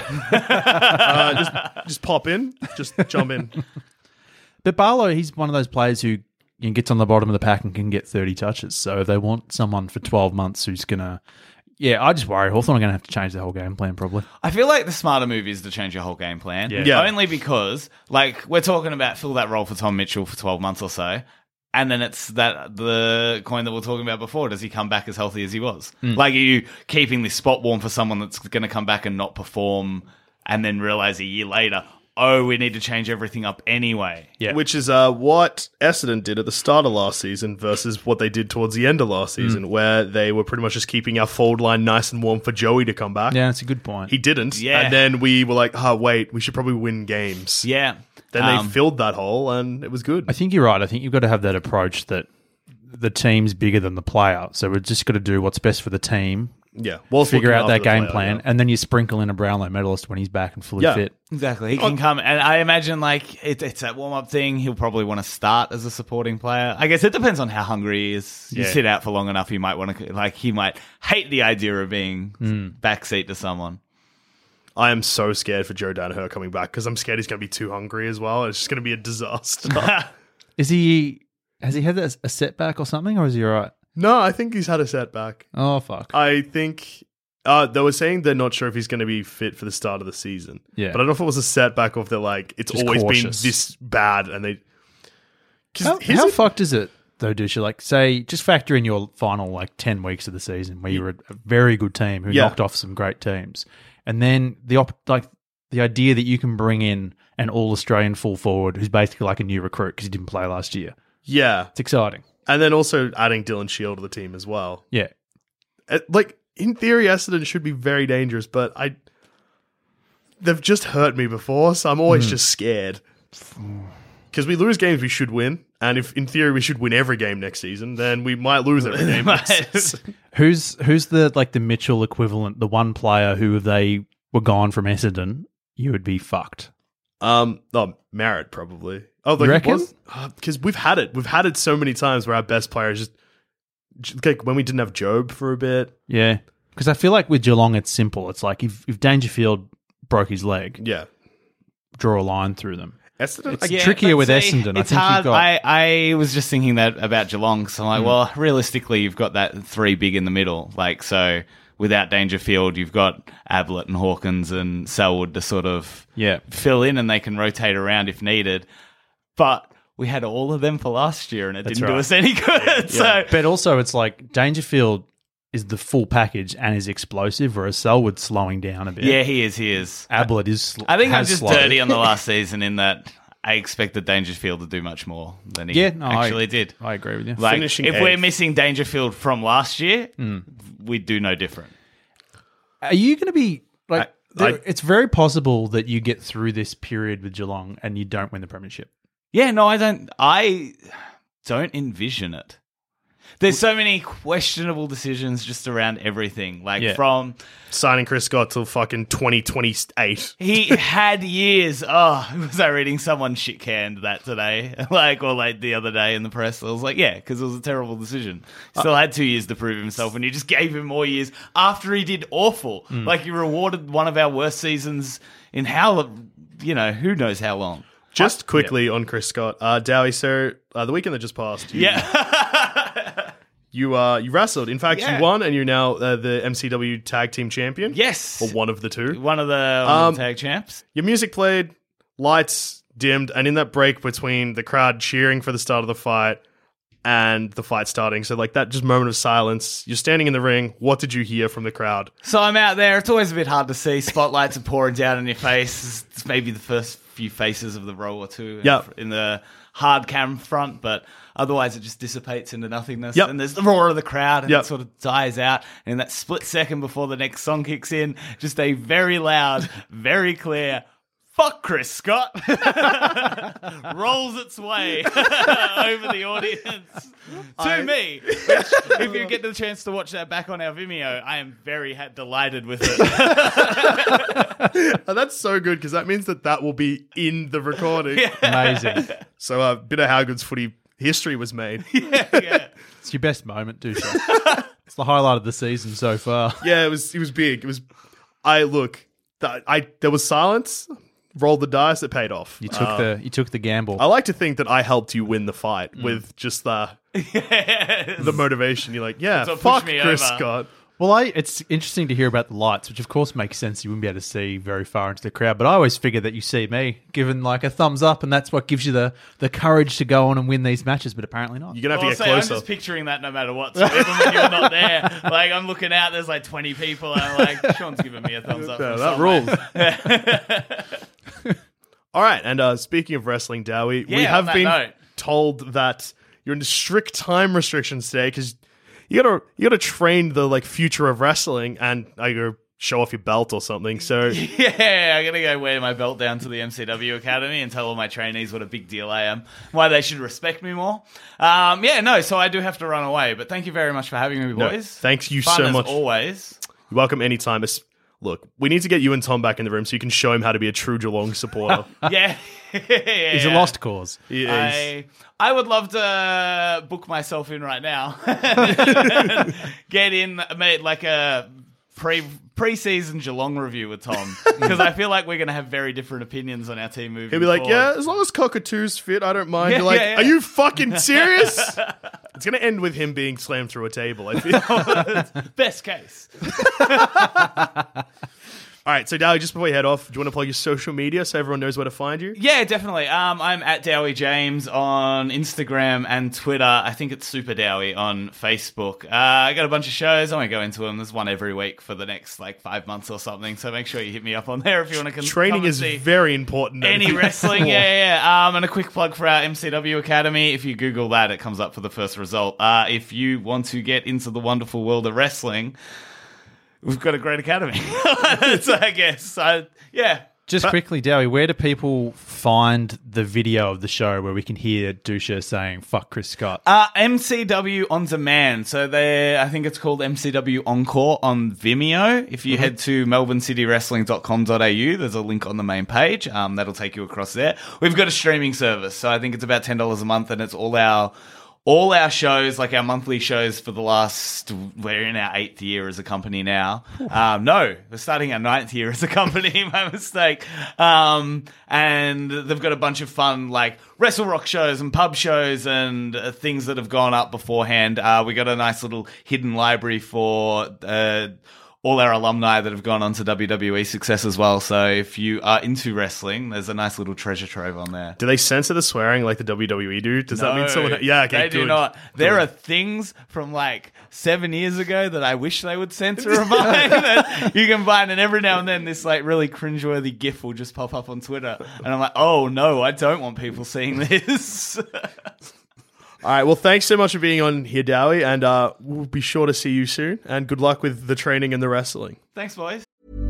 Just pop in. Just jump in.
But Barlow, he's one of those players who gets on the bottom of the pack and can get 30 touches. So if they want someone for 12 months who's going to... Yeah, I just worry Hawthorn are going to have to change their whole game plan probably.
I feel like the smarter move is to change your whole game plan.
Yeah.
Only because, like, we're talking about fill that role for Tom Mitchell for 12 months or so. And then it's the coin that we were talking about before. Does he come back as healthy as he was? Like, are you keeping this spot warm for someone that's going to come back and not perform and then realize a year later, oh, we need to change everything up anyway?
Yeah.
Which is what Essendon did at the start of last season versus what they did towards the end of last season, where they were pretty much just keeping our forward line nice and warm for Joey to come back.
Yeah, that's a good point.
He didn't.
Yeah.
And then we were like, wait, we should probably win games.
Yeah.
Then they filled that hole, and it was good.
I think you're right. I think you've got to have that approach that the team's bigger than the player. So we're just got to do what's best for the team.
Yeah.
Figure out that game plan, and then you sprinkle in a Brownlow medalist when he's back and fully fit.
Exactly. He can come, and I imagine like it's that warm-up thing. He'll probably want to start as a supporting player. I guess it depends on how hungry he is. You sit out for long enough, he might want to, like, he might hate the idea of being backseat to someone.
I am so scared for Joe Danaher coming back because I'm scared he's going to be too hungry as well. It's just going to be a disaster.
Has he had a setback or something, or is he all right?
No, I think he's had a setback.
Oh, fuck.
I think they were saying they're not sure if he's going to be fit for the start of the season.
Yeah.
But I don't know if it was a setback or if they're like, it's
Just
always
cautious.
been this bad. And they.
How fucked is it, though, Dusha? Like, say, just factor in your final, 10 weeks of the season where you were a very good team who knocked off some great teams. And then the idea that you can bring in an all-Australian full forward who's basically like a new recruit because he didn't play last year.
Yeah.
It's exciting.
And then also adding Dylan Shield to the team as well.
Yeah.
In theory, Essendon should be very dangerous, but they've just hurt me before, so I'm always just scared. Because we lose games we should win, and if in theory we should win every game next season, then we might lose every game next season.
Who's the Mitchell equivalent, the one player who if they were gone from Essendon, you would be fucked?
Merritt probably.
You reckon?
Because we've had it. We've had it so many times where our best players just like when we didn't have Job for a bit.
Yeah. Because I feel like with Geelong, it's simple. It's like if Dangerfield broke his leg, draw a line through them.
Essendon,
it's trickier with Essendon.
It's hard. I was just thinking that about Geelong. So I'm like, well, realistically, you've got that three big in the middle. Like, so without Dangerfield, you've got Ablett and Hawkins and Selwood to sort of fill in, and they can rotate around if needed. But we had all of them for last year, and it didn't do us any good. So,
but also, it's like Dangerfield is the full package and is explosive, whereas Selwood's slowing down a bit.
Yeah, he is.
Ablett is.
I think I'm just dirty on the last season in that I expected Dangerfield to do much more than he actually did.
I agree with you.
Like,
Finishing
if
eighth.
we're missing Dangerfield from last year, we'd do no different.
Are you going to be like? It's very possible that you get through this period with Geelong and you don't win the premiership.
Yeah, no, I don't envision it. There's so many questionable decisions just around everything. Like from
signing Chris Scott till fucking 2028.
He had years. Oh, was I reading someone shit canned that today? Or the other day in the press. I was like, yeah, because it was a terrible decision. Still had 2 years to prove himself, and you just gave him more years after he did awful. Like, you rewarded one of our worst seasons in who knows how long.
Just quickly on Chris Scott, Dowie. So the weekend that just passed, you wrestled. In fact, you won, and you're now the MCW Tag Team Champion.
Yes,
or one of the two.
One of the tag champs.
Your music played, lights dimmed, and in that break between the crowd cheering for the start of the fight and the fight starting, so like that just moment of silence, you're standing in the ring. What did you hear from the crowd?
So I'm out there. It's always a bit hard to see. Spotlights are pouring down on your face. It's maybe the first few faces of the row or two in the hard cam front, but otherwise it just dissipates into nothingness. And there's the roar of the crowd, and it sort of dies out. And in that split second before the next song kicks in, just a very loud, very clear "fuck Chris Scott" rolls its way over the audience to me. Which, if you get the chance to watch that back on our Vimeo, I am very delighted with it.
Oh, that's so good, because that means that will be in the recording.
Amazing.
So a bit of How Good's footy history was made.
It's your best moment, Dusha. It's the highlight of the season so far.
Yeah, it was big. It was. There was silence rolled the dice, it paid off.
You took the gamble.
I like to think that I helped you win the fight with just the motivation. You're like, yeah, fuck Chris Scott.
Well, it's interesting to hear about the lights, which of course makes sense. You wouldn't be able to see very far into the crowd, but I always figure that you see me giving like a thumbs up, and that's what gives you the courage to go on and win these matches. But apparently not.
You're gonna have to get closer.
I'm just picturing that no matter what. So even when you're not there, like I'm looking out, there's like 20 people, and I'm like, Sean's giving me a thumbs up.
Yeah, that rules. All right, and speaking of wrestling, Dowie, we have been told that you're in strict time restrictions today because you gotta train the like future of wrestling, and I go show off your belt or something. So
yeah, I'm gonna go wear my belt down to the MCW Academy and tell all my trainees what a big deal I am, why they should respect me more. So I do have to run away. But thank you very much for having me, boys.
Thanks you
Fun
so
as
much.
Always.
You're welcome anytime. Look, we need to get you and Tom back in the room so you can show him how to be a true Geelong supporter.
Yeah.
He's a lost cause.
He is.
I would love to book myself in right now. Get in, mate, like a pre-season Geelong review with Tom, because I feel like we're going to have very different opinions on our team moving
He'll be like,
forward.
yeah, as long as Cockatoo's fit, I don't mind.
Yeah,
You're like,
yeah.
are you fucking serious? It's going to end with him being slammed through a table, I feel.
Best case.
All right, so Dowie, just before you head off, do you want to plug your social media so everyone knows where to find you?
Yeah, definitely. I'm at Dowie James on Instagram and Twitter. I think it's Super Dowie on Facebook. I got a bunch of shows. I won't go into them. There's one every week for the next 5 months or something. So make sure you hit me up on there if you want to
Training is very important.
Any wrestling, yeah. And a quick plug for our MCW Academy. If you Google that, it comes up for the first result. If you want to get into the wonderful world of wrestling, we've got a great academy. So I guess.
Just quickly, Dowie, where do people find the video of the show where we can hear Dusha saying, fuck Chris Scott?
MCW On Demand. So I think it's called MCW Encore on Vimeo. If you head to melbournecitywrestling.com.au, there's a link on the main page. That'll take you across there. We've got a streaming service. So I think it's about $10 a month, and it's all our shows, like our monthly shows for the last, we're in our 8th year as a company now. No, we're starting our 9th year as a company, my mistake. And they've got a bunch of fun, like Wrestle Rock shows and pub shows and things that have gone up beforehand. We got a nice little hidden library for all our alumni that have gone on to WWE success as well. So if you are into wrestling, there's a nice little treasure trove on there.
Do they censor the swearing like the WWE do? Does that mean someone... Yeah, okay,
they do not. There are things from 7 years ago that I wish they would censor of mine that you can find, and every now and then this really cringeworthy GIF will just pop up on Twitter, and I'm like, oh no, I don't want people seeing this.
All right, well, thanks so much for being on here, Dowie, and we'll be sure to see you soon, and good luck with the training and the wrestling.
Thanks, boys.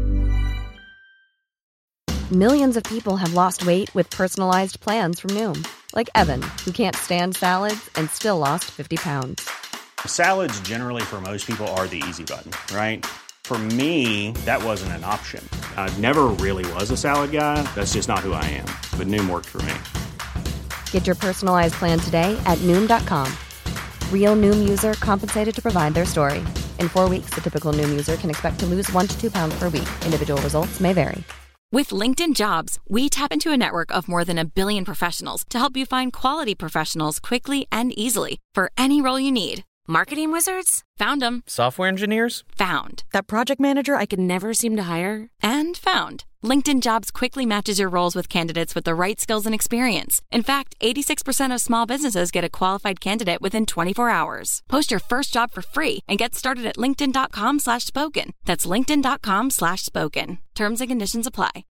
Millions of people have lost weight with personalized plans from Noom, like Evan, who can't stand salads and still lost 50 pounds.
Salads generally for most people are the easy button, right? For me, that wasn't an option. I never really was a salad guy. That's just not who I am. But Noom worked for me.
Get your personalized plan today at Noom.com. Real Noom user compensated to provide their story. In 4 weeks, the typical Noom user can expect to lose 1 to 2 pounds per week. Individual results may vary.
With LinkedIn Jobs, we tap into a network of more than 1 billion professionals to help you find quality professionals quickly and easily for any role you need. Marketing wizards? Found them.
Software engineers?
Found.
That project manager I could never seem to hire?
And found. LinkedIn Jobs quickly matches your roles with candidates with the right skills and experience. In fact, 86% of small businesses get a qualified candidate within 24 hours. Post your first job for free and get started at linkedin.com/spoken. That's linkedin.com/spoken. Terms and conditions apply.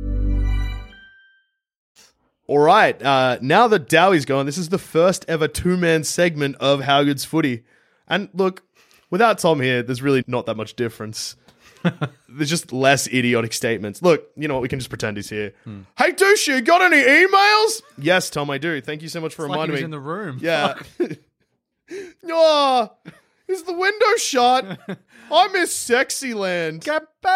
All right, now that Dowie's gone, this is the first ever two-man segment of How Good's Footy. And look, without Tom here, there's really not that much difference. There's just less idiotic statements. Look, you know what? We can just pretend he's here. Hey, douche, you got any emails? Yes, Tom, I do. Thank you so much for reminding me.
Like he was in the room.
Yeah. Oh, is the window shut? I miss Sexyland.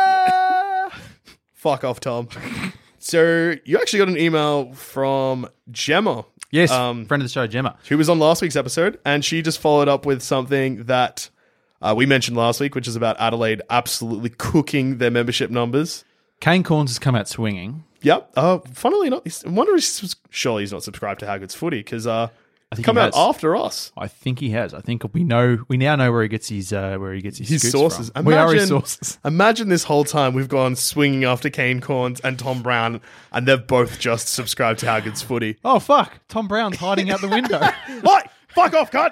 Fuck off, Tom. So you actually got an email from Gemma.
Yes, friend of the show, Gemma.
Who was on last week's episode, and she just followed up with something that we mentioned last week, which is about Adelaide absolutely cooking their membership numbers.
Kane Corns has come out swinging.
Yep. Funnily not. I wonder if surely he's not subscribed to How Good's Footy because
I think
come
he
out
has.
after us.
I think he has. I think we now know where he gets his scoots
sources.
From. We are his sources.
Imagine this whole time we've gone swinging after Kane Corns and Tom Brown, and they've both just subscribed to How Good's Footy.
Oh fuck! Tom Brown's hiding out the window.
What? Fuck off, cut!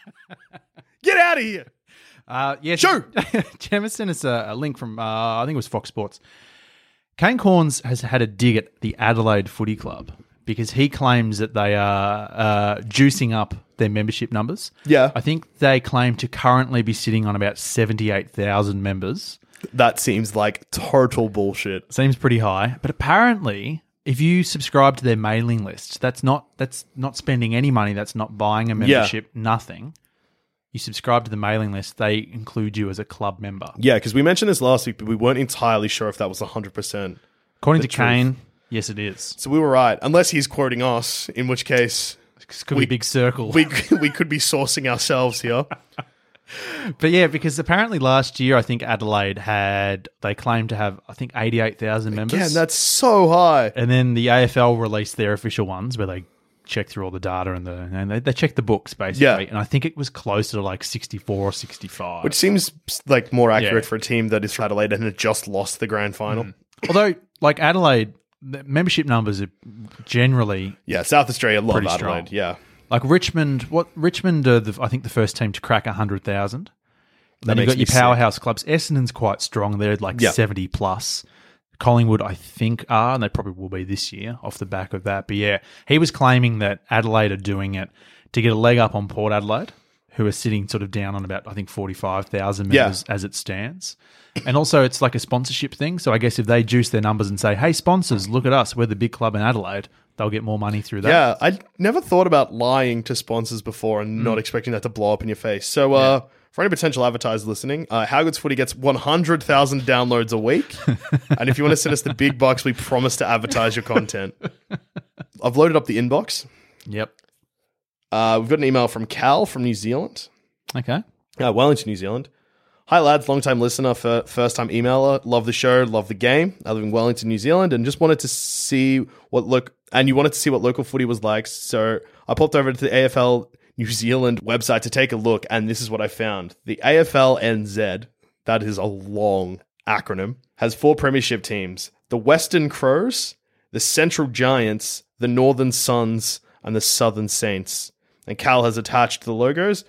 Get out of here!
Sure. Gemma sent us a link from I think it was Fox Sports. Kane Corns has had a dig at the Adelaide Footy Club because he claims that they are juicing up their membership numbers.
Yeah.
I think they claim to currently be sitting on about 78,000 members.
That seems like total bullshit.
Seems pretty high. But apparently, if you subscribe to their mailing list, that's not spending any money. That's not buying a membership, nothing. You subscribe to the mailing list, they include you as a club member.
Yeah, because we mentioned this last week, but we weren't entirely sure if that was 100%.
According to Kane, yes, it is.
So we were right, unless he's quoting us, in which case...
This could be a big circle.
We could be sourcing ourselves here.
But yeah, because apparently last year, I think Adelaide they claimed to have, I think, 88,000 members.
Yeah, that's so high.
And then the AFL released their official ones where they check through all the data and they check the books, basically. Yeah. And I think it was closer to like 64 or 65.
Which seems like more accurate for a team that is Adelaide and had just lost the grand final.
Although, like Adelaide, the membership numbers are generally...
Yeah, South Australia love Adelaide,
strong.
Yeah.
Like Richmond are, I think, the first team to crack 100,000. Then you've got your powerhouse clubs. Essendon's quite strong. They're like 70 plus. Collingwood, I think, are, and they probably will be this year off the back of that. But yeah, he was claiming that Adelaide are doing it to get a leg up on Port Adelaide, who are sitting sort of down on about, I think, 45,000 members as it stands. And also it's like a sponsorship thing. So I guess if they juice their numbers and say, hey, sponsors, look at us, we're the big club in Adelaide, they'll get more money through that.
Yeah, I never thought about lying to sponsors before and not expecting that to blow up in your face. So for any potential advertisers listening, How Good's Footy gets 100,000 downloads a week. And if you want to send us the big bucks, we promise to advertise your content. I've loaded up the inbox.
Yep.
We've got an email from Cal from New Zealand.
Okay.
Wellington, New Zealand. Hi, lads. Long-time listener, first-time emailer. Love the show. Love the game. I live in Wellington, New Zealand, and just wanted to see what local footy was like. So I popped over to the AFL New Zealand website to take a look, and this is what I found. The AFL-NZ, that is a long acronym, has 4 premiership teams. The Western Crows, the Central Giants, the Northern Suns, and the Southern Saints. And Cal has attached the logos,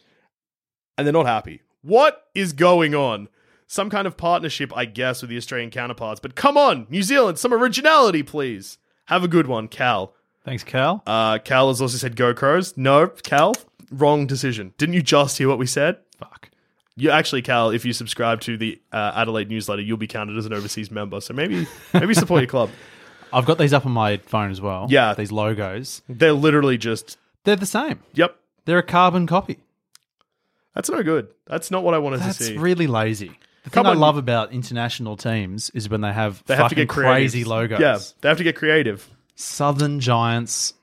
and they're not happy. What is going on? Some kind of partnership, I guess, with the Australian counterparts. But come on, New Zealand, some originality, please. Have a good one, Cal.
Thanks, Cal.
Cal has also said go Crows. No, Cal, wrong decision. Didn't you just hear what we said?
Fuck.
You actually, Cal, if you subscribe to the Adelaide newsletter, you'll be counted as an overseas member. So maybe support your club.
I've got these up on my phone as well.
Yeah.
These logos.
They're literally just...
They're the same.
Yep.
They're a carbon copy.
That's no good. That's not what I wanted to see.
That's really lazy. The thing I love about international teams is when they have
to get
crazy logos.
Yeah, they have to get creative.
Southern Saints,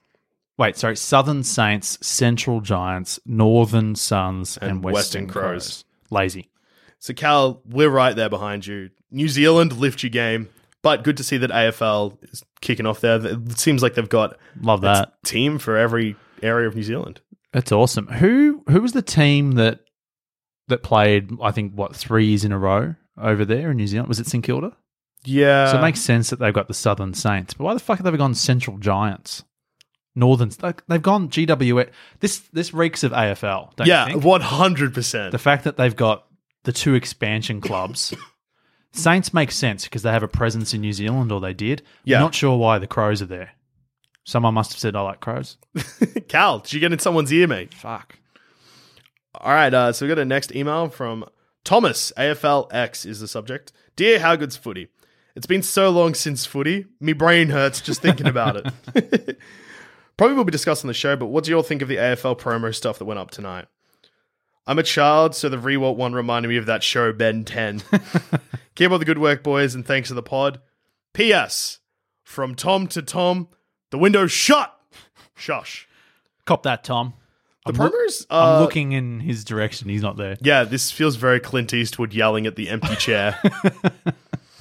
Central Giants, Northern Suns, and Western Crows. Lazy.
So, Cal, we're right there behind you. New Zealand, lift your game. But good to see that AFL is kicking off there. It seems like they've got
a
team for every area of New Zealand.
That's awesome. Who was the team that played, I think, 3 years in a row over there in New Zealand? Was it St Kilda?
Yeah.
So it makes sense that they've got the Southern Saints. But why the fuck have they gone Central Giants? Northern... They've gone GWS. This reeks of AFL, don't you think?
100%.
The fact that they've got the 2 expansion clubs... Saints make sense because they have a presence in New Zealand, or they did.
Yeah.
I'm not sure why the Crows are there. Someone must have said, I like Crows.
Cal, did you get in someone's ear, mate?
Fuck.
All right, so we got a next email from Thomas. AFLX is the subject. Dear How Good's Footy. It's been so long since footy. Me brain hurts just thinking about it. Probably will be discussed on the show, but what do you all think of the AFL promo stuff that went up tonight? I'm a child, so the Rewalt one reminded me of that show, Ben 10. Keep up the good work, boys, and thanks to the pod. P.S. From Tom to Tom, the window's shut. Shush.
Cop that, Tom.
The promos?
I'm looking in his direction. He's not there.
Yeah, this feels very Clint Eastwood yelling at the empty chair.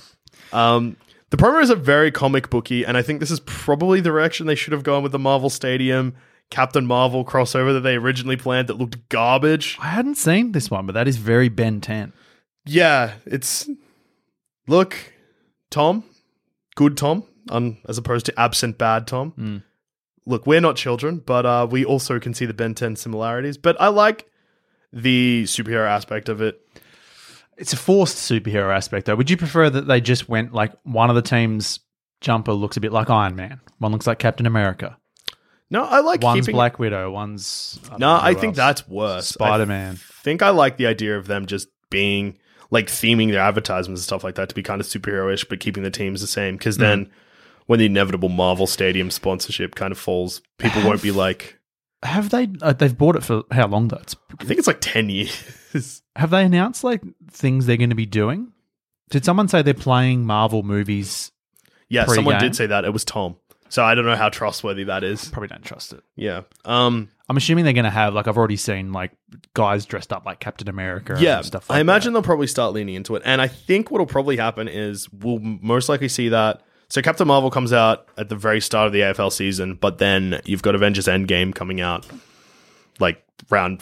The promos are very comic booky, and I think this is probably the direction they should have gone with the Marvel Stadium Captain Marvel crossover that they originally planned that looked garbage.
I hadn't seen this one, but that is very Ben 10.
Yeah, it's... Look, Tom, good Tom, as opposed to absent bad Tom. Look, we're not children, but we also can see the Ben 10 similarities. But I like the superhero aspect of it.
It's a forced superhero aspect, though. Would you prefer that they just went, like, one of the team's jumper looks a bit like Iron Man, one looks like Captain America?
No, I like
one's
keeping...
Black Widow, one's...
I think that's worse.
Spider-Man.
I think I like the idea of them just being, like, theming their advertisements and stuff like that to be kind of superhero-ish, but keeping the teams the same. Because then when the inevitable Marvel Stadium sponsorship kind of falls, people won't be like...
Have they... they've bought it for how long, though?
I think it's like 10 years.
Have they announced, like, things they're going to be doing? Did someone say they're playing Marvel movies?
Yeah,
pre-game?
Someone did say that. It was Tom. So I don't know how trustworthy that is.
Probably don't trust it.
Yeah.
I'm assuming they're going to have, like, I've already seen, like, guys dressed up like Captain America and stuff like that.
I imagine they'll probably start leaning into it. And I think what'll probably happen is we'll most likely see that. So Captain Marvel comes out at the very start of the AFL season, but then you've got Avengers Endgame coming out, like, round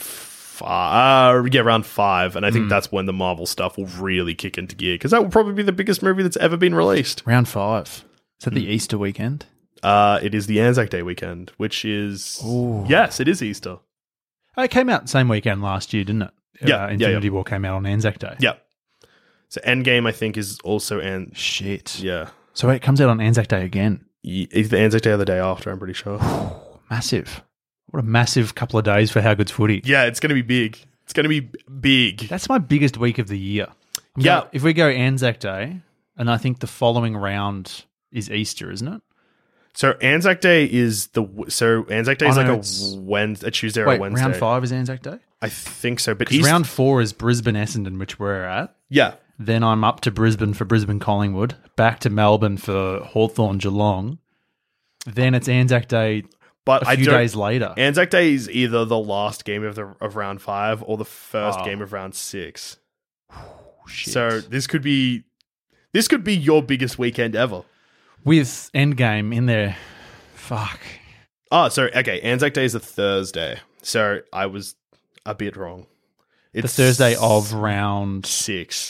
5. And I think that's when the Marvel stuff will really kick into gear, because that will probably be the biggest movie that's ever been released.
Round 5. Is that the Easter weekend?
It is the Anzac Day weekend, which is... Ooh. Yes, it is Easter.
Oh, it came out the same weekend last year, didn't it?
Yeah.
Infinity War came out on Anzac Day.
Yeah. So Endgame, I think, is also...
Shit.
Yeah.
So it comes out on Anzac Day again?
It's the Anzac Day or the day after, I'm pretty sure.
Massive. What a massive couple of days for How Good's Footy.
Yeah, it's going to be big. It's going to be big.
That's my biggest week of the year. If we go Anzac Day, and I think the following round is Easter, isn't it?
So Anzac Day is Anzac Day is like a Tuesday or a Wednesday.
Round 5 is Anzac Day?
I think so, but
round 4 is Brisbane Essendon, which we're at.
Yeah.
Then I'm up to Brisbane for Brisbane Collingwood, back to Melbourne for Hawthorn Geelong. Then it's Anzac Day a few days later.
Anzac Day is either the last game of round 5 or the first game of round 6.
Shit.
So this could be your biggest weekend ever.
With Endgame in there. Fuck.
Oh, so, okay, Anzac Day is a Thursday. So I was a bit wrong.
It's the Thursday of round
6.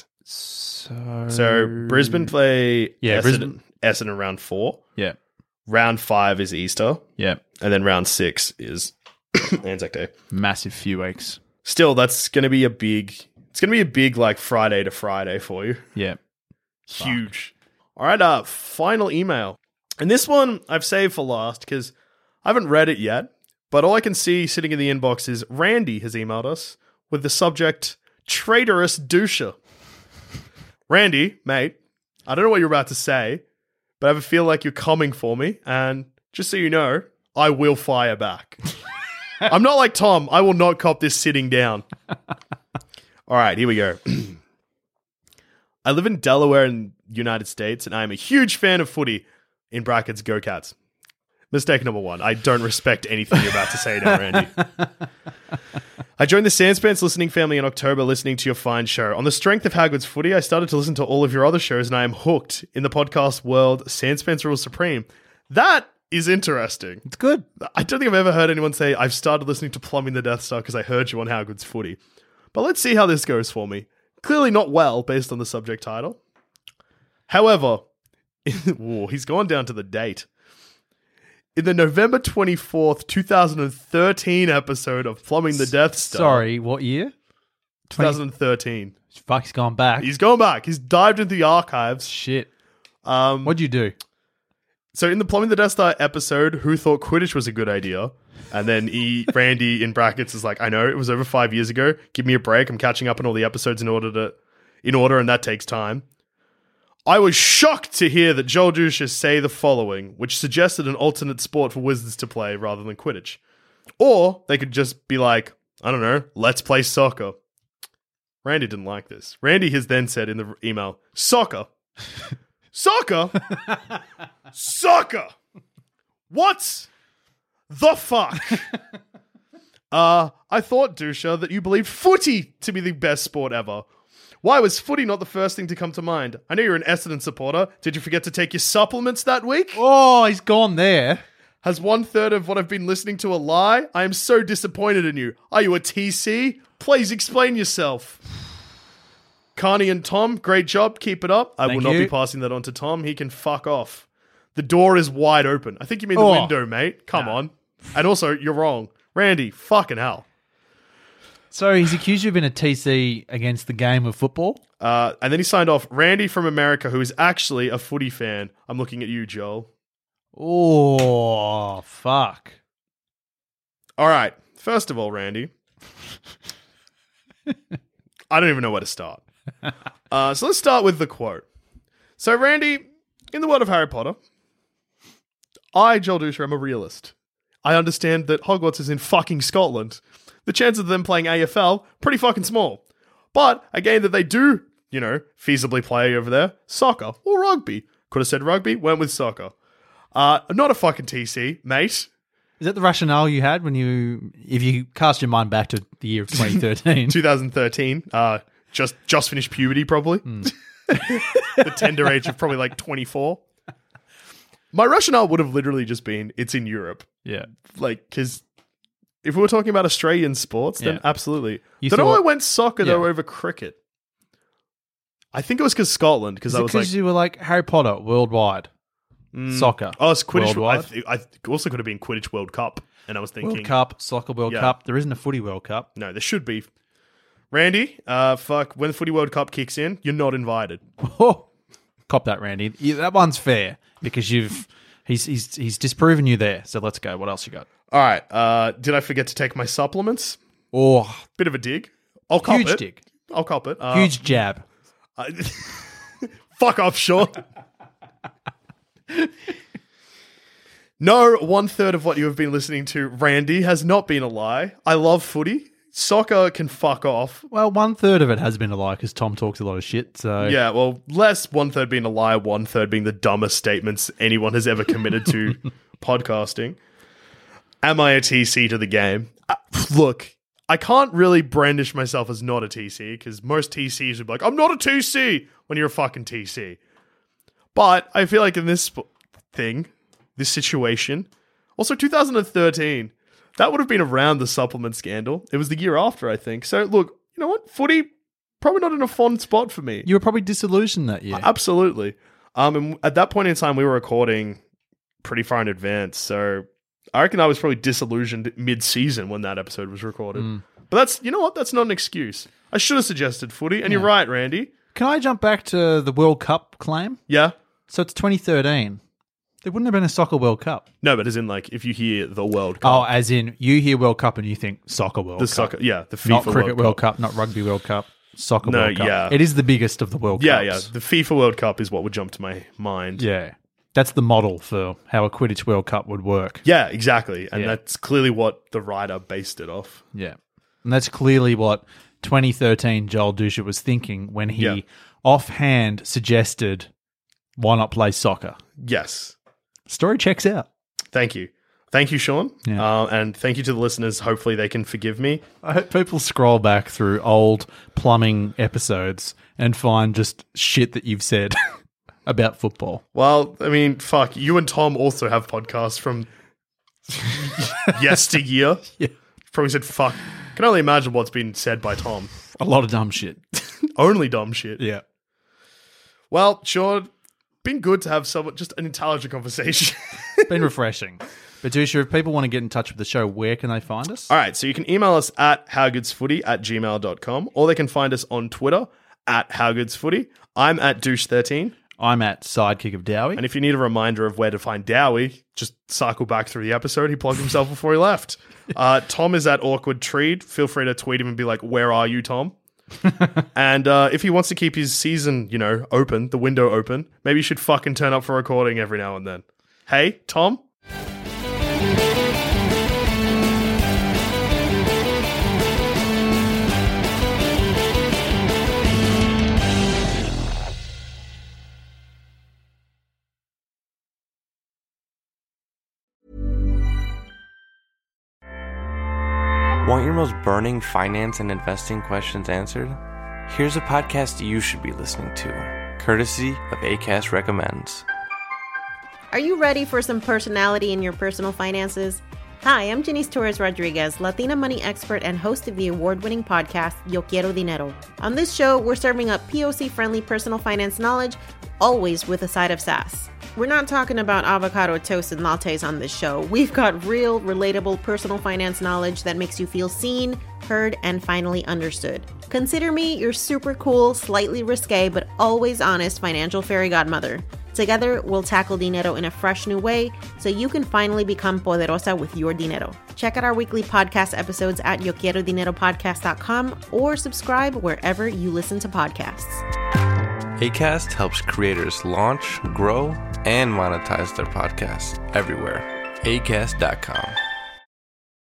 So
Brisbane play
Essendon
in round 4.
Yeah.
Round 5 is Easter.
Yeah.
And then round 6 is Anzac Day.
Massive few weeks.
Still, that's going to be a big like Friday to Friday for you.
Yeah.
Huge. All right, final email. And this one I've saved for last because I haven't read it yet, but all I can see sitting in the inbox is Randy has emailed us with the subject, traitorous doucher. Randy, mate, I don't know what you're about to say, but I have a feel like you're coming for me, and just so you know, I will fire back. I'm not like Tom. I will not cop this sitting down. All right, here we go. I live in Delaware in the United States, and I am a huge fan of footy, in brackets, Go Cats. Mistake number 1. I don't respect anything you're about to say now, Randy. I joined the Sanspants listening family in October listening to your fine show. On the strength of How Good's Footy, I started to listen to all of your other shows, and I am hooked. In the podcast world, Sanspants rules supreme. That is interesting.
It's good.
I don't think I've ever heard anyone say, I've started listening to Plumbing the Death Star because I heard you on How Good's Footy. But let's see how this goes for me. Clearly not well, based on the subject title. However, he's gone down to the date. In the November 24th, 2013 episode of Plumbing the Death Star.
Sorry, what year?
2013.
Fuck, he's gone back.
He's gone back. He's dived into the archives.
Shit. What'd you do?
So in the Plumbing the Death Star episode, who thought Quidditch was a good idea? And then Randy, in brackets, is like, I know, it was over 5 years ago. Give me a break. I'm catching up on all the episodes in order, and that takes time. I was shocked to hear that Joel Dusha say the following, which suggested an alternate sport for wizards to play rather than Quidditch. Or they could just be like, I don't know, let's play soccer. Randy didn't like this. Randy has then said in the email, soccer? Soccer? Soccer! What the fuck? I thought, Dusha, that you believed footy to be the best sport ever. Why was footy not the first thing to come to mind? I know you're an Essendon supporter. Did you forget to take your supplements that week?
Oh, he's gone there.
Has 1/3 of what I've been listening to a lie? I am so disappointed in you. Are you a TC? Please explain yourself. Carney and Tom, great job. Keep it up. I will not be passing that on to Tom. He can fuck off. The door is wide open. I think you mean the window, mate. Come on. And also, you're wrong. Randy, fucking hell.
So he's accused you of being a TC against the game of football?
And then he signed off, Randy from America, who is actually a footy fan. I'm looking at you, Joel.
Oh, fuck.
All right. First of all, Randy, I don't even know where to start. So let's start with the quote. So, Randy, in the world of Harry Potter, I, Joel Dusher, am a realist. I understand that Hogwarts is in fucking Scotland. The chances of them playing AFL, pretty fucking small. But a game that they do, feasibly play over there, soccer or rugby. Could have said rugby, went with soccer. Not a fucking TC, mate.
Is that the rationale you had if you cast your mind back to the year of 2013?
2013. Just finished puberty, probably. The tender age of probably like 24. My rationale would have literally just been, it's in Europe.
Yeah.
Because if we were talking about Australian sports, then absolutely. Don't know why I went soccer, though, over cricket. I think it was because Scotland, because I was like...
because you were like, Harry Potter, worldwide. Soccer.
Oh, it's Quidditch.
Worldwide.
I also could have been Quidditch World Cup, and I was thinking...
World Cup, Soccer World Cup. There isn't a Footy World Cup.
No, there should be. Randy, when the Footy World Cup kicks in, you're not invited.
Cop that, Randy. That one's fair, because he's disproven you there. So let's go. What else you got?
All right. Did I forget to take my supplements?
Oh,
bit of a dig. I'll cop it.
Huge dig.
I'll cop it.
Huge jab.
Fuck off, Sean. No, 1/3 of what you have been listening to, Randy, has not been a lie. I love footy. Soccer can fuck off.
Well, 1/3 of it has been a lie because Tom talks a lot of shit. So
yeah, well, less 1/3 being a lie, 1/3 being the dumbest statements anyone has ever committed to podcasting. Am I a TC to the game? Look, I can't really brandish myself as not a TC because most TCs would be like, I'm not a TC when you're a fucking TC. But I feel like in this this situation, also 2013, that would have been around the supplement scandal. It was the year after, I think. So look, you know what? Footy, probably not in a fond spot for me.
You were probably disillusioned that year.
Absolutely. And at that point in time, we were recording pretty far in advance. So I reckon I was probably disillusioned mid-season when that episode was recorded. But that's, you know what? That's not an excuse. I should have suggested footy. And you're right, Randy.
Can I jump back to the World Cup claim?
Yeah.
So it's 2013. There wouldn't have been a Soccer World Cup.
No, but as in, like, if you hear the World Cup.
Oh, as in, you hear World Cup and you think Soccer World Cup.
Soccer, yeah, the FIFA
not Cricket
World Cup.
Not Rugby World Cup. Soccer World Cup.
Yeah.
It is the biggest of the World Cups.
Yeah. The FIFA World Cup is what would jump to my mind.
Yeah. That's the model for how a Quidditch World Cup would work.
Yeah, exactly. And that's clearly what the writer based it off.
Yeah. And that's clearly what 2013 Joel Dusher was thinking when he offhand suggested, why not play soccer?
Yes.
Story checks out.
Thank you. Thank you, Sean.
Yeah.
And thank you to the listeners. Hopefully they can forgive me.
I hope people scroll back through old plumbing episodes and find just shit that you've said about football.
Well, I mean, fuck. You and Tom also have podcasts from yesteryear.
Yeah.
Probably said fuck. Can only imagine what's been said by Tom.
A lot of dumb shit.
Only dumb shit.
Yeah.
Well, Sean, been good to have just an intelligent conversation.
Been refreshing. But Dusher, if people want to get in touch with the show, where can they find us?
All right, so you can email us at howgoodsfooty@gmail.com, or they can find us on Twitter at howgoodsfooty. I'm at douche13.
I'm at Sidekick of Dowie.
And if you need a reminder of where to find Dowie, just cycle back through the episode. He plugged himself before he left. Tom is at Awkward Treed. Feel free to tweet him and be like, where are you, Tom? And if he wants to keep his season, open, the window open, maybe you should fucking turn up for recording every now and then. Hey, Tom?
Want your most burning finance and investing questions answered? Here's a podcast you should be listening to, courtesy of Acast Recommends.
Are you ready for some personality in your personal finances? Hi, I'm Janice Torres Rodriguez, Latina money expert and host of the award-winning podcast, Yo Quiero Dinero. On this show, we're serving up POC-friendly personal finance knowledge, always with a side of sass. We're not talking about avocado toast and lattes on this show. We've got real, relatable personal finance knowledge that makes you feel seen, heard, and finally understood. Consider me your super cool, slightly risque, but always honest financial fairy godmother. Together, we'll tackle dinero in a fresh new way so you can finally become poderosa with your dinero. Check out our weekly podcast episodes at YoQuieroDineroPodcast.com or subscribe wherever you listen to podcasts.
Acast helps creators launch, grow, and monetize their podcasts everywhere. Acast.com.